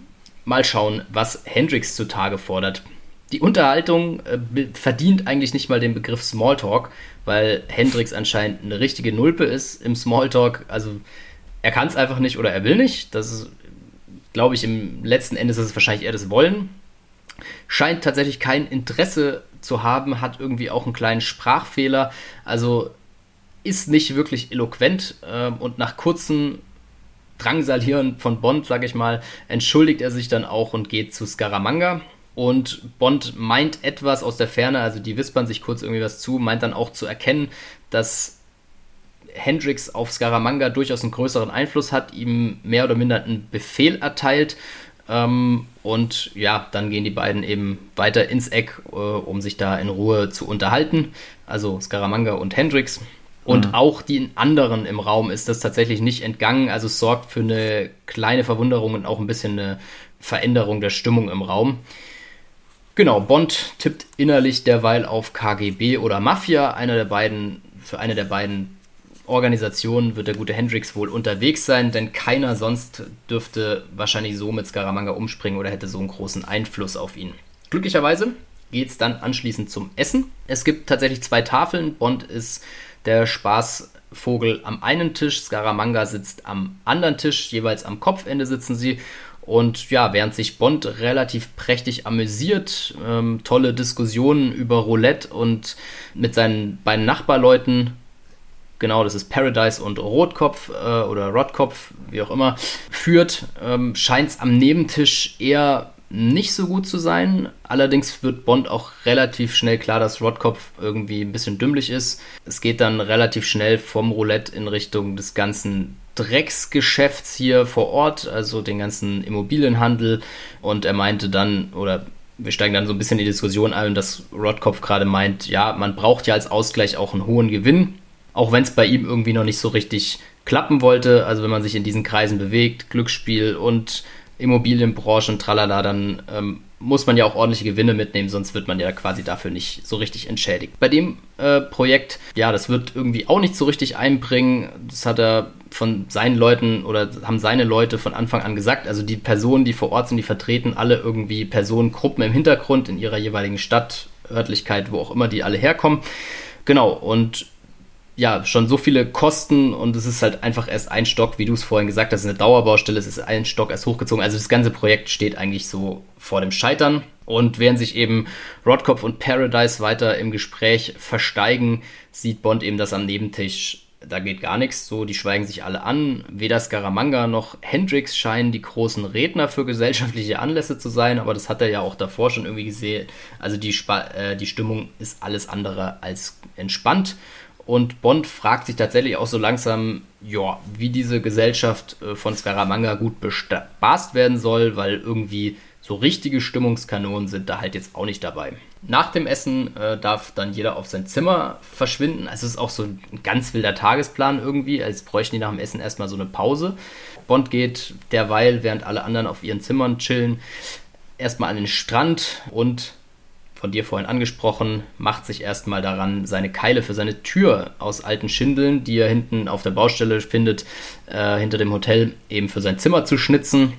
B: Mal schauen, was Hendricks zutage fordert. Die Unterhaltung äh, verdient eigentlich nicht mal den Begriff Smalltalk, weil Hendricks anscheinend eine richtige Nulpe ist im Smalltalk. Also er kann es einfach nicht oder er will nicht. Das ist, glaube ich, im letzten Endes ist es wahrscheinlich eher das Wollen. Scheint tatsächlich kein Interesse zu haben, hat irgendwie auch einen kleinen Sprachfehler. Also ist nicht wirklich eloquent äh, und nach kurzem Drangsalieren von Bond, sage ich mal, entschuldigt er sich dann auch und geht zu Scaramanga. Und Bond meint etwas aus der Ferne, also die wispern sich kurz irgendwie was zu, meint dann auch zu erkennen, dass Hendricks auf Scaramanga durchaus einen größeren Einfluss hat, ihm mehr oder minder einen Befehl erteilt. Ähm, und ja, dann gehen die beiden eben weiter ins Eck, äh, um sich da in Ruhe zu unterhalten. Also Scaramanga und Hendricks. Und mhm. auch den anderen im Raum ist das tatsächlich nicht entgangen. Also es sorgt für eine kleine Verwunderung und auch ein bisschen eine Veränderung der Stimmung im Raum. Genau, Bond tippt innerlich derweil auf K G B oder Mafia. Einer der beiden, für eine der beiden Organisationen wird der gute Hendricks wohl unterwegs sein, denn keiner sonst dürfte wahrscheinlich so mit Scaramanga umspringen oder hätte so einen großen Einfluss auf ihn. Glücklicherweise geht es dann anschließend zum Essen. Es gibt tatsächlich zwei Tafeln. Bond ist der Spaßvogel am einen Tisch, Scaramanga sitzt am anderen Tisch, jeweils am Kopfende sitzen sie. Und ja, während sich Bond relativ prächtig amüsiert, ähm, tolle Diskussionen über Roulette und mit seinen beiden Nachbarleuten, genau, das ist Paradise und Rotkopf äh, oder Rotkopf, wie auch immer, führt, ähm, scheint es am Nebentisch eher nicht so gut zu sein. Allerdings wird Bond auch relativ schnell klar, dass Rotkopf irgendwie ein bisschen dümmlich ist. Es geht dann relativ schnell vom Roulette in Richtung des ganzen Drecksgeschäfts hier vor Ort, also den ganzen Immobilienhandel. Und er meinte dann, oder wir steigen dann so ein bisschen in die Diskussion ein, dass Rotkopf gerade meint, ja, man braucht ja als Ausgleich auch einen hohen Gewinn, auch wenn es bei ihm irgendwie noch nicht so richtig klappen wollte. Also wenn man sich in diesen Kreisen bewegt, Glücksspiel und Immobilienbranche und tralala, dann ähm, muss man ja auch ordentliche Gewinne mitnehmen, sonst wird man ja quasi dafür nicht so richtig entschädigt. Bei dem äh, Projekt, ja, das wird irgendwie auch nicht so richtig einbringen. Das hat er von seinen Leuten oder haben seine Leute von Anfang an gesagt. Also die Personen, die vor Ort sind, die vertreten alle irgendwie Personengruppen im Hintergrund in ihrer jeweiligen Stadt, Örtlichkeit, wo auch immer die alle herkommen. Genau, und ja, schon so viele Kosten und es ist halt einfach erst ein Stock, wie du es vorhin gesagt hast, eine Dauerbaustelle, es ist ein Stock erst hochgezogen. Also das ganze Projekt steht eigentlich so vor dem Scheitern. Und während sich eben Rotkopf und Paradise weiter im Gespräch versteigen, sieht Bond eben das am Nebentisch, da geht gar nichts, so, die schweigen sich alle an. Weder Scaramanga noch Hendrix scheinen die großen Redner für gesellschaftliche Anlässe zu sein, aber das hat er ja auch davor schon irgendwie gesehen. Also die, Sp- äh, die Stimmung ist alles andere als entspannt. Und Bond fragt sich tatsächlich auch so langsam, ja, wie diese Gesellschaft äh, von Scaramanga gut bespaßt werden soll, weil irgendwie so richtige Stimmungskanonen sind da halt jetzt auch nicht dabei. Nach dem Essen äh, darf dann jeder auf sein Zimmer verschwinden. Also es ist auch so ein ganz wilder Tagesplan irgendwie, als bräuchten die nach dem Essen erstmal so eine Pause. Bond geht derweil, während alle anderen auf ihren Zimmern chillen, erstmal an den Strand und von dir vorhin angesprochen, macht sich erstmal daran, seine Keile für seine Tür aus alten Schindeln, die er hinten auf der Baustelle findet, äh, hinter dem Hotel, eben für sein Zimmer zu schnitzen.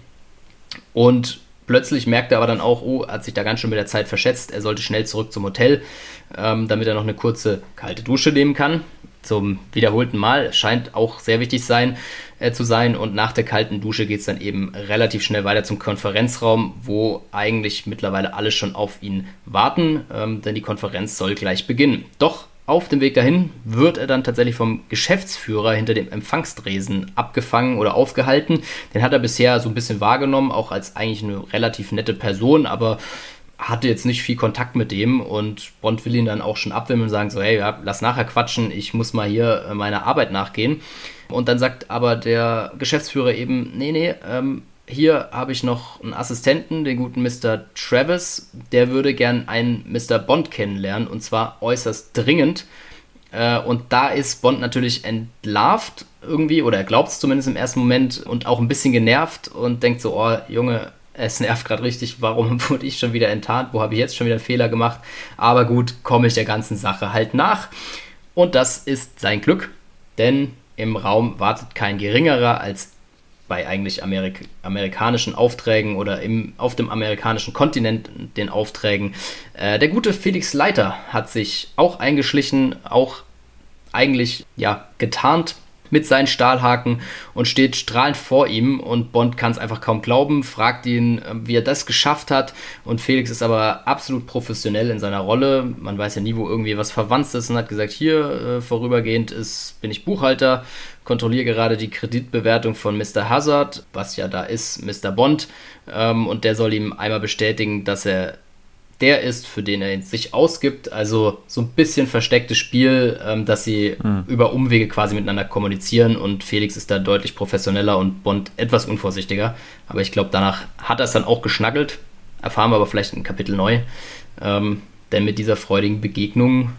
B: Und plötzlich merkt er aber dann auch, oh, er hat sich da ganz schön mit der Zeit verschätzt, er sollte schnell zurück zum Hotel, ähm, damit er noch eine kurze kalte Dusche nehmen kann. Zum wiederholten Mal, scheint auch sehr wichtig sein, äh, zu sein. Und nach der kalten Dusche geht es dann eben relativ schnell weiter zum Konferenzraum, wo eigentlich mittlerweile alle schon auf ihn warten, ähm, denn die Konferenz soll gleich beginnen. Doch auf dem Weg dahin wird er dann tatsächlich vom Geschäftsführer hinter dem Empfangstresen abgefangen oder aufgehalten. Den hat er bisher so ein bisschen wahrgenommen, auch als eigentlich eine relativ nette Person, aber hatte jetzt nicht viel Kontakt mit dem und Bond will ihn dann auch schon abwimmeln und sagen so, hey, ja, lass nachher quatschen, ich muss mal hier meiner Arbeit nachgehen. Und dann sagt aber der Geschäftsführer eben, nee, nee, ähm, hier habe ich noch einen Assistenten, den guten Mister Travis, der würde gern einen Mister Bond kennenlernen und zwar äußerst dringend. Äh, und da ist Bond natürlich entlarvt irgendwie, oder er glaubt es zumindest im ersten Moment und auch ein bisschen genervt und denkt so, oh Junge, es nervt gerade richtig, warum wurde ich schon wieder enttarnt, wo habe ich jetzt schon wieder einen Fehler gemacht, aber gut, komme ich der ganzen Sache halt nach und das ist sein Glück, denn im Raum wartet kein geringerer als bei eigentlich Amerik- amerikanischen Aufträgen oder im, auf dem amerikanischen Kontinent den Aufträgen. Äh, der gute Felix Leiter hat sich auch eingeschlichen, auch eigentlich ja getarnt mit seinen Stahlhaken und steht strahlend vor ihm und Bond kann es einfach kaum glauben, fragt ihn, wie er das geschafft hat und Felix ist aber absolut professionell in seiner Rolle, man weiß ja nie, wo irgendwie was verwandt ist und hat gesagt, hier äh, vorübergehend ist, bin ich Buchhalter, kontrolliere gerade die Kreditbewertung von Mister Hazard, was ja da ist, Mister Bond ähm, und der soll ihm einmal bestätigen, dass er der ist, für den er sich ausgibt. Also so ein bisschen verstecktes Spiel, ähm, dass sie mhm. über Umwege quasi miteinander kommunizieren und Felix ist da deutlich professioneller und Bond etwas unvorsichtiger. Aber ich glaube, danach hat er es dann auch geschnackelt. Erfahren wir aber vielleicht ein Kapitel neu. Ähm, denn mit dieser freudigen Begegnung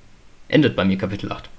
B: endet bei mir Kapitel acht.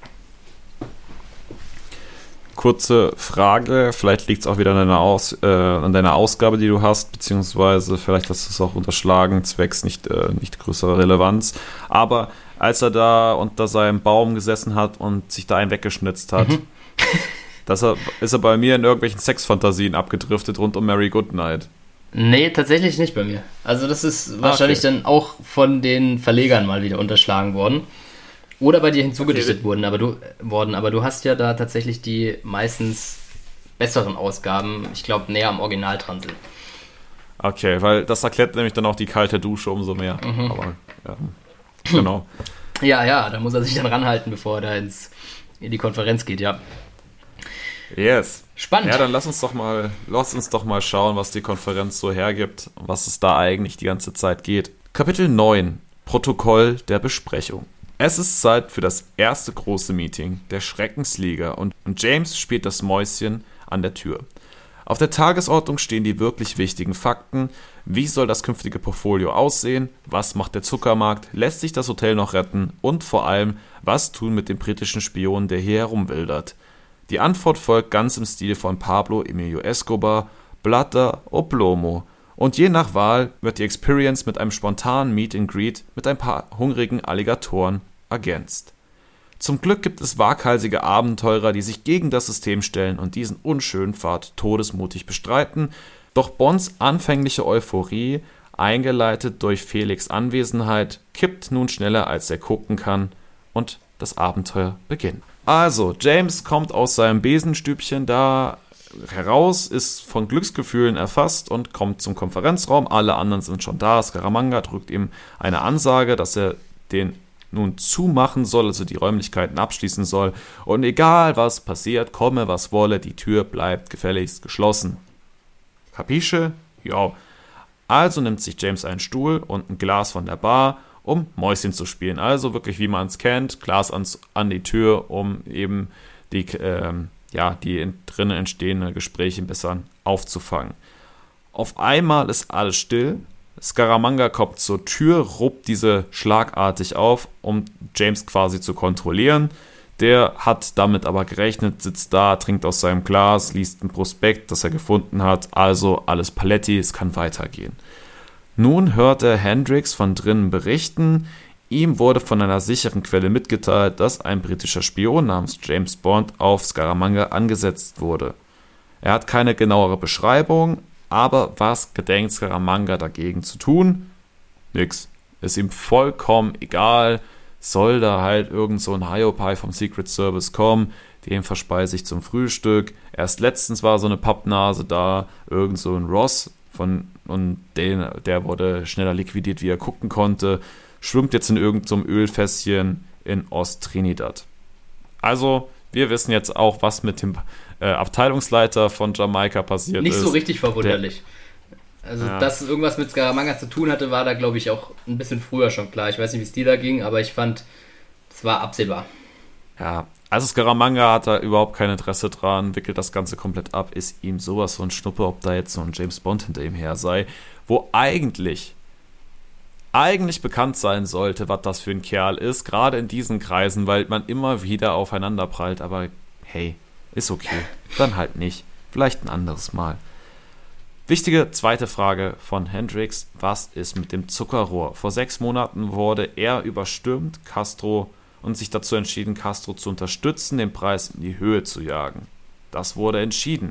A: Kurze Frage, vielleicht liegt es auch wieder an deiner, Aus, äh, an deiner Ausgabe, die du hast, beziehungsweise vielleicht hast du es auch unterschlagen, zwecks nicht, äh, nicht größerer Relevanz. Aber als er da unter seinem Baum gesessen hat und sich da einen weggeschnitzt hat, mhm. das er, ist er bei mir in irgendwelchen Sexfantasien abgedriftet rund um Mary Goodnight.
B: Nee, tatsächlich nicht bei mir. Also das ist wahrscheinlich okay. Dann auch von den Verlegern mal wieder unterschlagen worden. Oder bei dir hinzugedichtet okay. wurden, aber du, worden, aber du hast ja da tatsächlich die meistens besseren Ausgaben. Ich glaube, näher am Original dran sind.
A: Okay, weil das erklärt nämlich dann auch die kalte Dusche umso mehr. Mhm. Aber, ja, genau.
B: Ja, ja, da muss er sich dann ranhalten, bevor er da ins, in die Konferenz geht, ja.
A: Yes.
B: Spannend.
A: Ja, dann lass uns doch mal, lass uns doch mal schauen, was die Konferenz so hergibt und was es da eigentlich die ganze Zeit geht. Kapitel neun. Protokoll der Besprechung. Es ist Zeit für das erste große Meeting der Schreckensliga und James spielt das Mäuschen an der Tür. Auf der Tagesordnung stehen die wirklich wichtigen Fakten. Wie soll das künftige Portfolio aussehen? Was macht der Zuckermarkt? Lässt sich das Hotel noch retten? Und vor allem, was tun mit dem britischen Spion, der hier herumwildert? Die Antwort folgt ganz im Stil von Pablo Emilio Escobar, Plata o Plomo. Und je nach Wahl wird die Experience mit einem spontanen Meet and Greet mit ein paar hungrigen Alligatoren ergänzt. Zum Glück gibt es waghalsige Abenteurer, die sich gegen das System stellen und diesen unschönen Pfad todesmutig bestreiten, doch Bonds anfängliche Euphorie, eingeleitet durch Felix' Anwesenheit, kippt nun schneller als er gucken kann und das Abenteuer beginnt. Also, James kommt aus seinem Besenstübchen da heraus, ist von Glücksgefühlen erfasst und kommt zum Konferenzraum. Alle anderen sind schon da. Scaramanga drückt ihm eine Ansage, dass er den nun zumachen soll, also die Räumlichkeiten abschließen soll. Und egal was passiert, komme was wolle, die Tür bleibt gefälligst geschlossen. Kapische? Ja. Also nimmt sich James einen Stuhl und ein Glas von der Bar, um Mäuschen zu spielen. Also wirklich, wie man es kennt, Glas ans, an die Tür, um eben die, ähm, ja, die in, drinnen entstehenden Gespräche besser aufzufangen. Auf einmal ist alles still. Scaramanga kommt zur Tür, ruppt diese schlagartig auf, um James quasi zu kontrollieren. Der hat damit aber gerechnet, sitzt da, trinkt aus seinem Glas, liest ein Prospekt, das er gefunden hat. Also alles Paletti, es kann weitergehen. Nun hört er Hendricks von drinnen berichten. Ihm wurde von einer sicheren Quelle mitgeteilt, dass ein britischer Spion namens James Bond auf Scaramanga angesetzt wurde. Er hat keine genauere Beschreibung, aber was gedenkt Scaramanga dagegen zu tun? Nix. Ist ihm vollkommen egal. Soll da halt irgend so ein Hiopai vom Secret Service kommen, den verspeise ich zum Frühstück. Erst letztens war so eine Pappnase da, irgend so ein Ross, von, und den, der wurde schneller liquidiert, wie er gucken konnte, schwimmt jetzt in irgendeinem so Ölfässchen in Ost-Trinidad. Also, wir wissen jetzt auch, was mit dem äh, Abteilungsleiter von Jamaika passiert
B: Nicht
A: ist.
B: Nicht so richtig verwunderlich. Der, also, ja. Dass es irgendwas mit Scaramanga zu tun hatte, war da, glaube ich, auch ein bisschen früher schon klar. Ich weiß nicht, wie es dir da ging, aber ich fand, es war absehbar.
A: Ja, also Scaramanga hat da überhaupt kein Interesse dran, wickelt das Ganze komplett ab, ist ihm sowas von Schnuppe, ob da jetzt so ein James Bond hinter ihm her sei, wo eigentlich eigentlich bekannt sein sollte, was das für ein Kerl ist, gerade in diesen Kreisen, weil man immer wieder aufeinander prallt, aber hey, ist okay, dann halt nicht, vielleicht ein anderes Mal. Wichtige zweite Frage von Hendricks, was ist mit dem Zuckerrohr? Vor sechs Monaten wurde er überstürmt, Castro, und sich dazu entschieden, Castro zu unterstützen, den Preis in die Höhe zu jagen. Das wurde entschieden.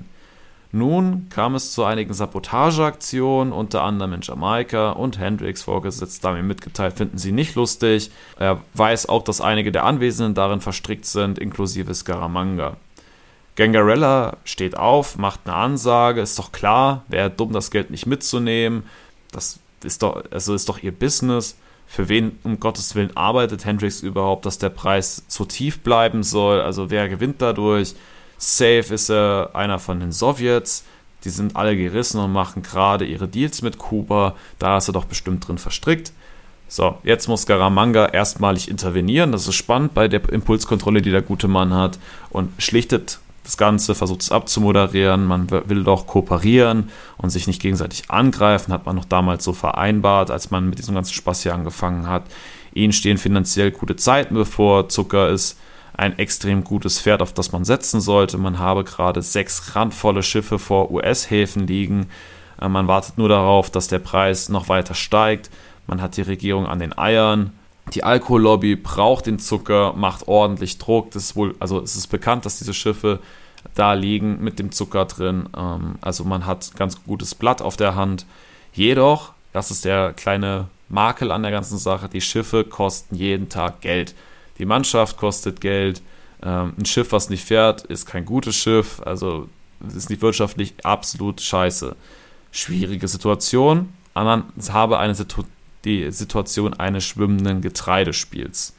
A: Nun kam es zu einigen Sabotageaktionen, unter anderem in Jamaika, und Hendricks Vorgesetzter haben ihm mitgeteilt, finden sie nicht lustig. Er weiß auch, dass einige der Anwesenden darin verstrickt sind, inklusive Scaramanga. Gangarella steht auf, macht eine Ansage, ist doch klar, wäre dumm, das Geld nicht mitzunehmen. Das ist doch, also ist doch ihr Business. Für wen um Gottes Willen arbeitet Hendricks überhaupt, dass der Preis so tief bleiben soll? Also wer gewinnt dadurch? Safe ist er einer von den Sowjets. Die sind alle gerissen und machen gerade ihre Deals mit Kuba. Da ist er doch bestimmt drin verstrickt. So, jetzt muss Scaramanga erstmalig intervenieren. Das ist spannend bei der Impulskontrolle, die der gute Mann hat. Und schlichtet das Ganze, versucht es abzumoderieren. Man will doch kooperieren und sich nicht gegenseitig angreifen. Hat man noch damals so vereinbart, als man mit diesem ganzen Spaß hier angefangen hat. Ihnen stehen finanziell gute Zeiten bevor. Zucker ist ein extrem gutes Pferd, auf das man setzen sollte. Man habe gerade sechs randvolle Schiffe vor U S-Häfen liegen. Man wartet nur darauf, dass der Preis noch weiter steigt. Man hat die Regierung an den Eiern. Die Alkohollobby braucht den Zucker, macht ordentlich Druck. Das ist wohl, also es ist bekannt, dass diese Schiffe da liegen mit dem Zucker drin. Also man hat ganz gutes Blatt auf der Hand. Jedoch, das ist der kleine Makel an der ganzen Sache, die Schiffe kosten jeden Tag Geld. Die Mannschaft kostet Geld. Ein Schiff, was nicht fährt, ist kein gutes Schiff. Also ist die wirtschaftlich absolut scheiße. Schwierige Situation. Anderen habe eine Situ- die Situation eines schwimmenden Getreidespiels.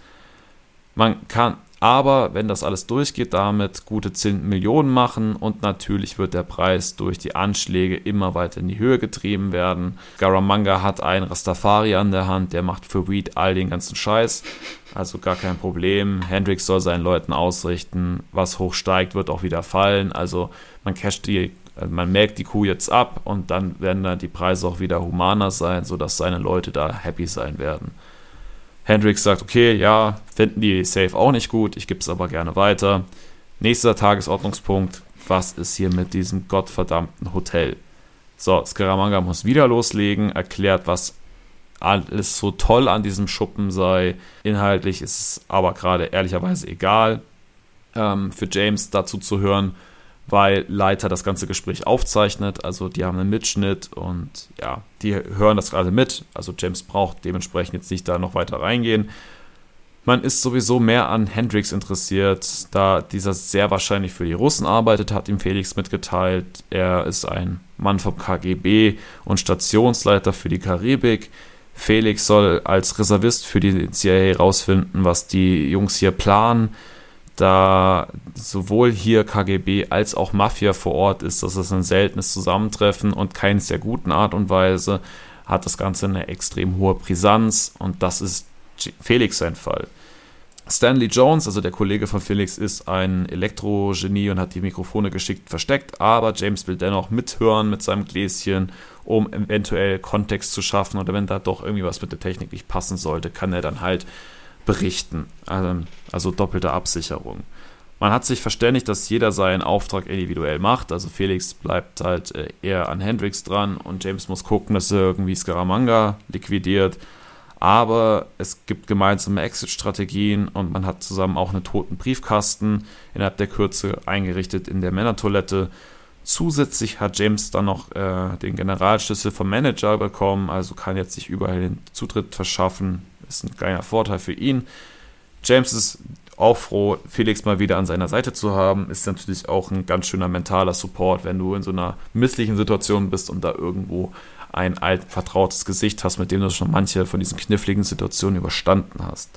A: Man kann aber, wenn das alles durchgeht, damit gute zehn Millionen machen und natürlich wird der Preis durch die Anschläge immer weiter in die Höhe getrieben werden. Scaramanga hat einen Rastafari an der Hand, der macht für Weed all den ganzen Scheiß, also gar kein Problem. Hendrix soll seinen Leuten ausrichten, was hochsteigt, wird auch wieder fallen, also man casht die, man melkt die Kuh jetzt ab und dann werden dann die Preise auch wieder humaner sein, sodass seine Leute da happy sein werden. Hendrix sagt, okay, ja, finden die safe auch nicht gut, ich gebe es aber gerne weiter. Nächster Tagesordnungspunkt, was ist hier mit diesem gottverdammten Hotel? So, Scaramanga muss wieder loslegen, erklärt, was alles so toll an diesem Schuppen sei. Inhaltlich ist es aber gerade ehrlicherweise egal, ähm, für James dazu zu hören, weil Leiter das ganze Gespräch aufzeichnet, also die haben einen Mitschnitt und ja, die hören das gerade mit, also James braucht dementsprechend jetzt nicht da noch weiter reingehen. Man ist sowieso mehr an Hendrix interessiert, da dieser sehr wahrscheinlich für die Russen arbeitet, hat ihm Felix mitgeteilt. Er ist ein Mann vom K G B und Stationsleiter für die Karibik. Felix soll als Reservist für die C I A herausfinden, was die Jungs hier planen. Da sowohl hier K G B als auch Mafia vor Ort ist, das ist ein seltenes Zusammentreffen und keine sehr guten Art und Weise, hat das Ganze eine extrem hohe Brisanz und das ist Felix sein Fall. Stanley Jones, also der Kollege von Felix, ist ein Elektrogenie und hat die Mikrofone geschickt versteckt, aber James will dennoch mithören mit seinem Gläschen, um eventuell Kontext zu schaffen oder wenn da doch irgendwie was mit der Technik nicht passen sollte, kann er dann halt berichten, also doppelte Absicherung. Man hat sich verständigt, dass jeder seinen Auftrag individuell macht, also Felix bleibt halt eher an Hendrix dran und James muss gucken, dass er irgendwie Scaramanga liquidiert, aber es gibt gemeinsame Exit-Strategien und man hat zusammen auch einen toten Briefkasten innerhalb der Kürze eingerichtet in der Männertoilette. Zusätzlich hat James dann noch äh, den Generalschlüssel vom Manager bekommen, also kann jetzt sich überall den Zutritt verschaffen. Ist ein kleiner Vorteil für ihn. James ist auch froh, Felix mal wieder an seiner Seite zu haben. Ist natürlich auch ein ganz schöner mentaler Support, wenn du in so einer misslichen Situation bist und da irgendwo ein alt vertrautes Gesicht hast, mit dem du schon manche von diesen kniffligen Situationen überstanden hast.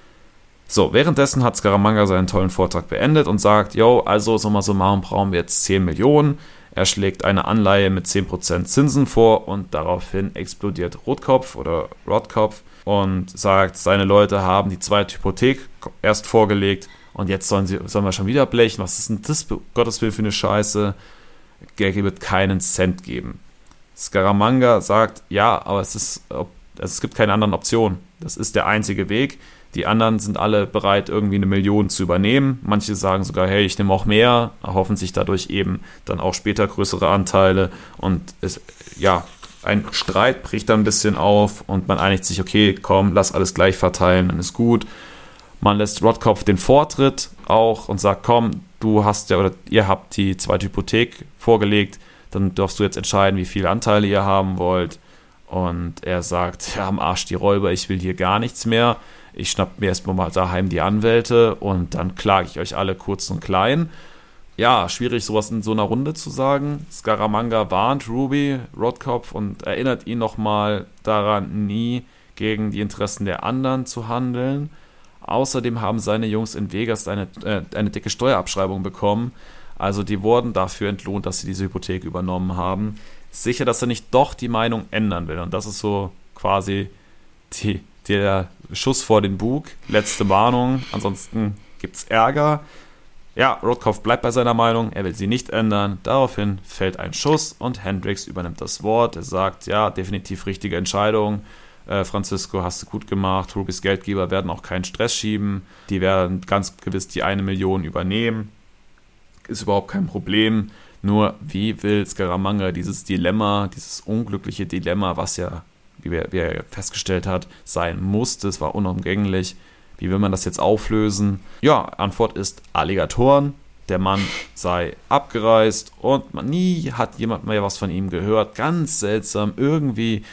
A: So, währenddessen hat Scaramanga seinen tollen Vortrag beendet und sagt, yo, also summa summarum brauchen wir jetzt zehn Millionen. Er schlägt eine Anleihe mit zehn Prozent Zinsen vor und daraufhin explodiert Rotkopf oder Rotkopf und sagt, seine Leute haben die zweite Hypothek erst vorgelegt und jetzt sollen, sie, sollen wir schon wieder blechen. Was ist denn das, Gottes Willen, für eine Scheiße? Gaggy wird keinen Cent geben. Scaramanga sagt, ja, aber es, ist, es gibt keine anderen Optionen. Das ist der einzige Weg. Die anderen sind alle bereit, irgendwie eine Million zu übernehmen. Manche sagen sogar, hey, ich nehme auch mehr, erhoffen sich dadurch eben dann auch später größere Anteile. Und es, ja, ein Streit bricht dann ein bisschen auf und man einigt sich, okay, komm, lass alles gleich verteilen, dann ist gut. Man lässt Rotkopf den Vortritt auch und sagt, komm, du hast ja, oder ihr habt die zweite Hypothek vorgelegt, dann darfst du jetzt entscheiden, wie viele Anteile ihr haben wollt. Und er sagt, ja, am Arsch die Räuber, ich will hier gar nichts mehr. Ich schnapp mir erstmal mal daheim die Anwälte und dann klage ich euch alle kurz und klein. Ja, schwierig, sowas in so einer Runde zu sagen. Scaramanga warnt Ruby, Rotkopf und erinnert ihn nochmal daran, nie gegen die Interessen der anderen zu handeln. Außerdem haben seine Jungs in Vegas eine, äh, eine dicke Steuerabschreibung bekommen. Also die wurden dafür entlohnt, dass sie diese Hypothek übernommen haben. Sicher, dass er nicht doch die Meinung ändern will. Und das ist so quasi die, der Schuss vor den Bug. Letzte Warnung, ansonsten gibt es Ärger. Ja, Rotkopf bleibt bei seiner Meinung, er will sie nicht ändern. Daraufhin fällt ein Schuss und Hendrix übernimmt das Wort. Er sagt, ja, definitiv richtige Entscheidung. Äh, Francisco, hast du gut gemacht. Rubys Geldgeber werden auch keinen Stress schieben. Die werden ganz gewiss die eine Million übernehmen. Ist überhaupt kein Problem. Nur, wie will Scaramanga dieses Dilemma, dieses unglückliche Dilemma, was ja, wie er, wie er festgestellt hat, sein musste, es war unumgänglich. Wie will man das jetzt auflösen? Ja, Antwort ist Alligatoren. Der Mann sei abgereist und man, nie hat jemand mehr was von ihm gehört. Ganz seltsam. Irgendwie,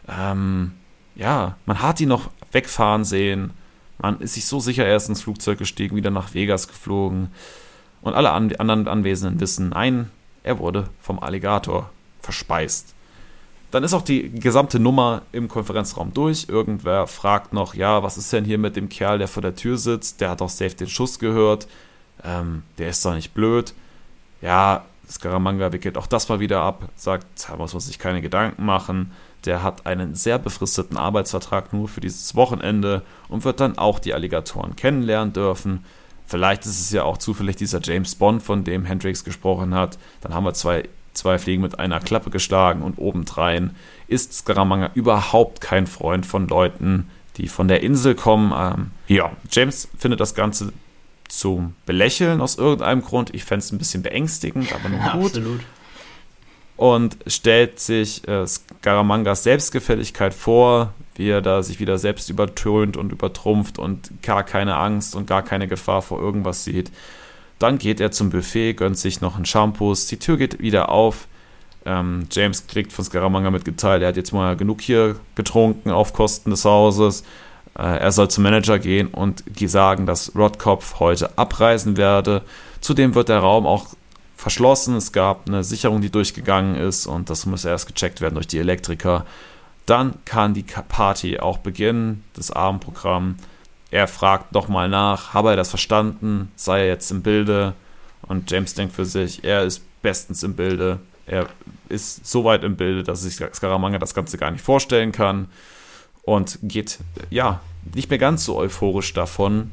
A: ähm, ja, man hat ihn noch wegfahren sehen. Man ist sich so sicher, er ist ins Flugzeug gestiegen, wieder nach Vegas geflogen. Und alle an, anderen Anwesenden wissen, nein, er wurde vom Alligator verspeist. Dann ist auch die gesamte Nummer im Konferenzraum durch. Irgendwer fragt noch, ja, was ist denn hier mit dem Kerl, der vor der Tür sitzt? Der hat doch safe den Schuss gehört. Ähm, der ist doch nicht blöd. Ja, Scaramanga wickelt auch das mal wieder ab, sagt, da muss man sich keine Gedanken machen. Der hat einen sehr befristeten Arbeitsvertrag nur für dieses Wochenende und wird dann auch die Alligatoren kennenlernen dürfen. Vielleicht ist es ja auch zufällig dieser James Bond, von dem Hendrix gesprochen hat. Dann haben wir zwei Zwei Fliegen mit einer Klappe geschlagen und obendrein ist Scaramanga überhaupt kein Freund von Leuten, die von der Insel kommen. Ähm, ja, James findet das Ganze zum Belächeln aus irgendeinem Grund. Ich fände es ein bisschen beängstigend, aber nur gut.
B: Absolut.
A: Und stellt sich äh, Scaramangas Selbstgefälligkeit vor, wie er da sich wieder selbst übertönt und übertrumpft und gar keine Angst und gar keine Gefahr vor irgendwas sieht. Dann geht er zum Buffet, gönnt sich noch einen Shampoos, die Tür geht wieder auf. Ähm, James kriegt von Scaramanga mitgeteilt, er hat jetzt mal genug hier getrunken auf Kosten des Hauses. Äh, er soll zum Manager gehen und sagen, dass Rotkopf heute abreisen werde. Zudem wird der Raum auch verschlossen. Es gab eine Sicherung, die durchgegangen ist und das muss erst gecheckt werden durch die Elektriker. Dann kann die Party auch beginnen, das Abendprogramm. Er fragt nochmal nach, habe er das verstanden, sei er jetzt im Bilde? Und James denkt für sich, er ist bestens im Bilde. Er ist so weit im Bilde, dass sich Scaramanga das Ganze gar nicht vorstellen kann und geht, ja, nicht mehr ganz so euphorisch davon.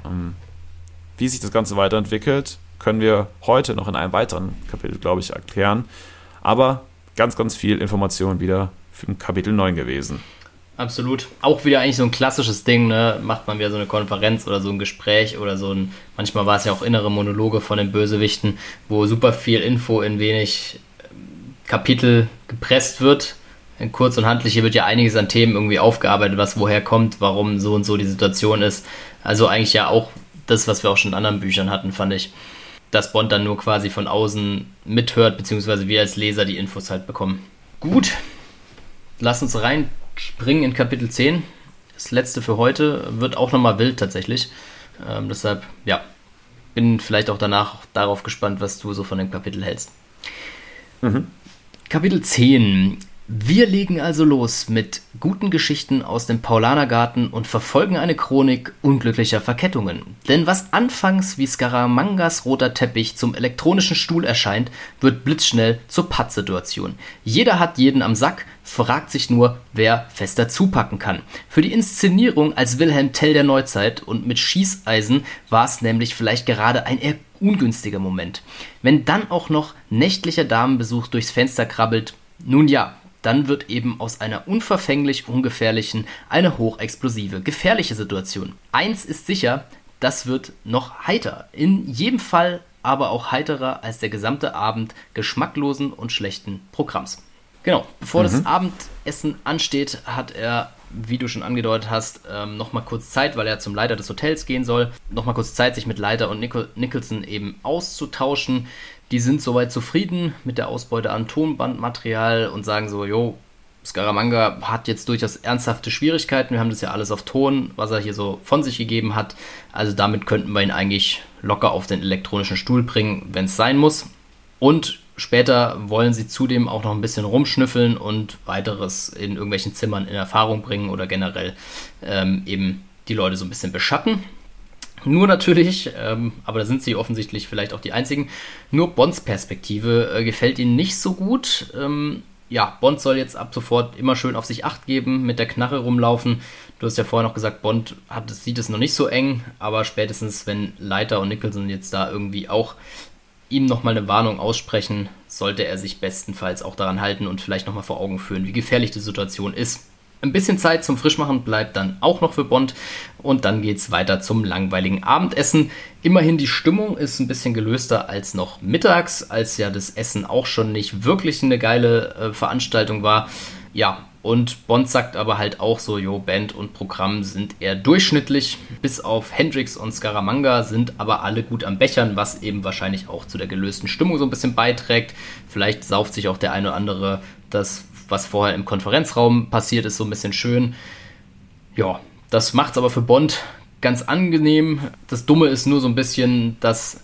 A: Wie sich das Ganze weiterentwickelt, können wir heute noch in einem weiteren Kapitel, glaube ich, erklären. Aber ganz, ganz viel Information wieder für Kapitel neun gewesen.
B: Absolut. Auch wieder eigentlich so ein klassisches Ding, ne? Macht man wieder so eine Konferenz oder so ein Gespräch oder so ein, manchmal war es ja auch innere Monologe von den Bösewichten, wo super viel Info in wenig Kapitel gepresst wird. In kurz und handlich, hier wird ja einiges an Themen irgendwie aufgearbeitet, was woher kommt, warum so und so die Situation ist. Also eigentlich ja auch das, was wir auch schon in anderen Büchern hatten, fand ich. Dass Bond dann nur quasi von außen mithört, beziehungsweise wir als Leser die Infos halt bekommen. Gut, lass uns rein springen in Kapitel zehn. Das letzte für heute wird auch nochmal wild tatsächlich. Ähm, deshalb, ja, bin vielleicht auch danach darauf gespannt, was du so von dem Kapitel hältst. Mhm. Kapitel zehn. Wir legen also los mit guten Geschichten aus dem Paulanergarten und verfolgen eine Chronik unglücklicher Verkettungen. Denn was anfangs wie Scaramangas roter Teppich zum elektronischen Stuhl erscheint, wird blitzschnell zur Pattsituation. Jeder hat jeden am Sack, fragt sich nur, wer fester zupacken kann. Für die Inszenierung als Wilhelm Tell der Neuzeit und mit Schießeisen war es nämlich vielleicht gerade ein eher ungünstiger Moment. Wenn dann auch noch nächtlicher Damenbesuch durchs Fenster krabbelt, nun ja, dann wird eben aus einer unverfänglich ungefährlichen eine hochexplosive, gefährliche Situation. Eins ist sicher, das wird noch heiter. In jedem Fall aber auch heiterer als der gesamte Abend geschmacklosen und schlechten Programms. Genau, bevor mhm. das Abendessen ansteht, hat er, wie du schon angedeutet hast, ähm, nochmal kurz Zeit, weil er zum Leiter des Hotels gehen soll, nochmal kurz Zeit, sich mit Leiter und Nicol- Nicholson eben auszutauschen. Die sind soweit zufrieden mit der Ausbeute an Tonbandmaterial und sagen so, jo, Scaramanga hat jetzt durchaus ernsthafte Schwierigkeiten. Wir haben das ja alles auf Ton, was er hier so von sich gegeben hat. Also damit könnten wir ihn eigentlich locker auf den elektronischen Stuhl bringen, wenn es sein muss. Und später wollen sie zudem auch noch ein bisschen rumschnüffeln und weiteres in irgendwelchen Zimmern in Erfahrung bringen oder generell ähm, eben die Leute so ein bisschen beschatten. Nur natürlich, ähm, aber da sind sie offensichtlich vielleicht auch die Einzigen, nur Bonds Perspektive äh, gefällt ihnen nicht so gut. Ähm, ja, Bond soll jetzt ab sofort immer schön auf sich Acht geben, mit der Knarre rumlaufen. Du hast ja vorher noch gesagt, Bond hat, sieht es noch nicht so eng, aber spätestens, wenn Leiter und Nicholson jetzt da irgendwie auch ihm nochmal eine Warnung aussprechen, sollte er sich bestenfalls auch daran halten und vielleicht nochmal vor Augen führen, wie gefährlich die Situation ist. Ein bisschen Zeit zum Frischmachen bleibt dann auch noch für Bond und dann geht's weiter zum langweiligen Abendessen. Immerhin die Stimmung ist ein bisschen gelöster als noch mittags, als ja das Essen auch schon nicht wirklich eine geile äh, Veranstaltung war. Ja, und Bond sagt aber halt auch so, jo, Band und Programm sind eher durchschnittlich. Bis auf Hendrix und Scaramanga sind aber alle gut am Bechern, was eben wahrscheinlich auch zu der gelösten Stimmung so ein bisschen beiträgt. Vielleicht sauft sich auch der eine oder andere das, was vorher im Konferenzraum passiert ist, so ein bisschen schön. Ja, das macht's aber für Bond ganz angenehm. Das Dumme ist nur so ein bisschen, dass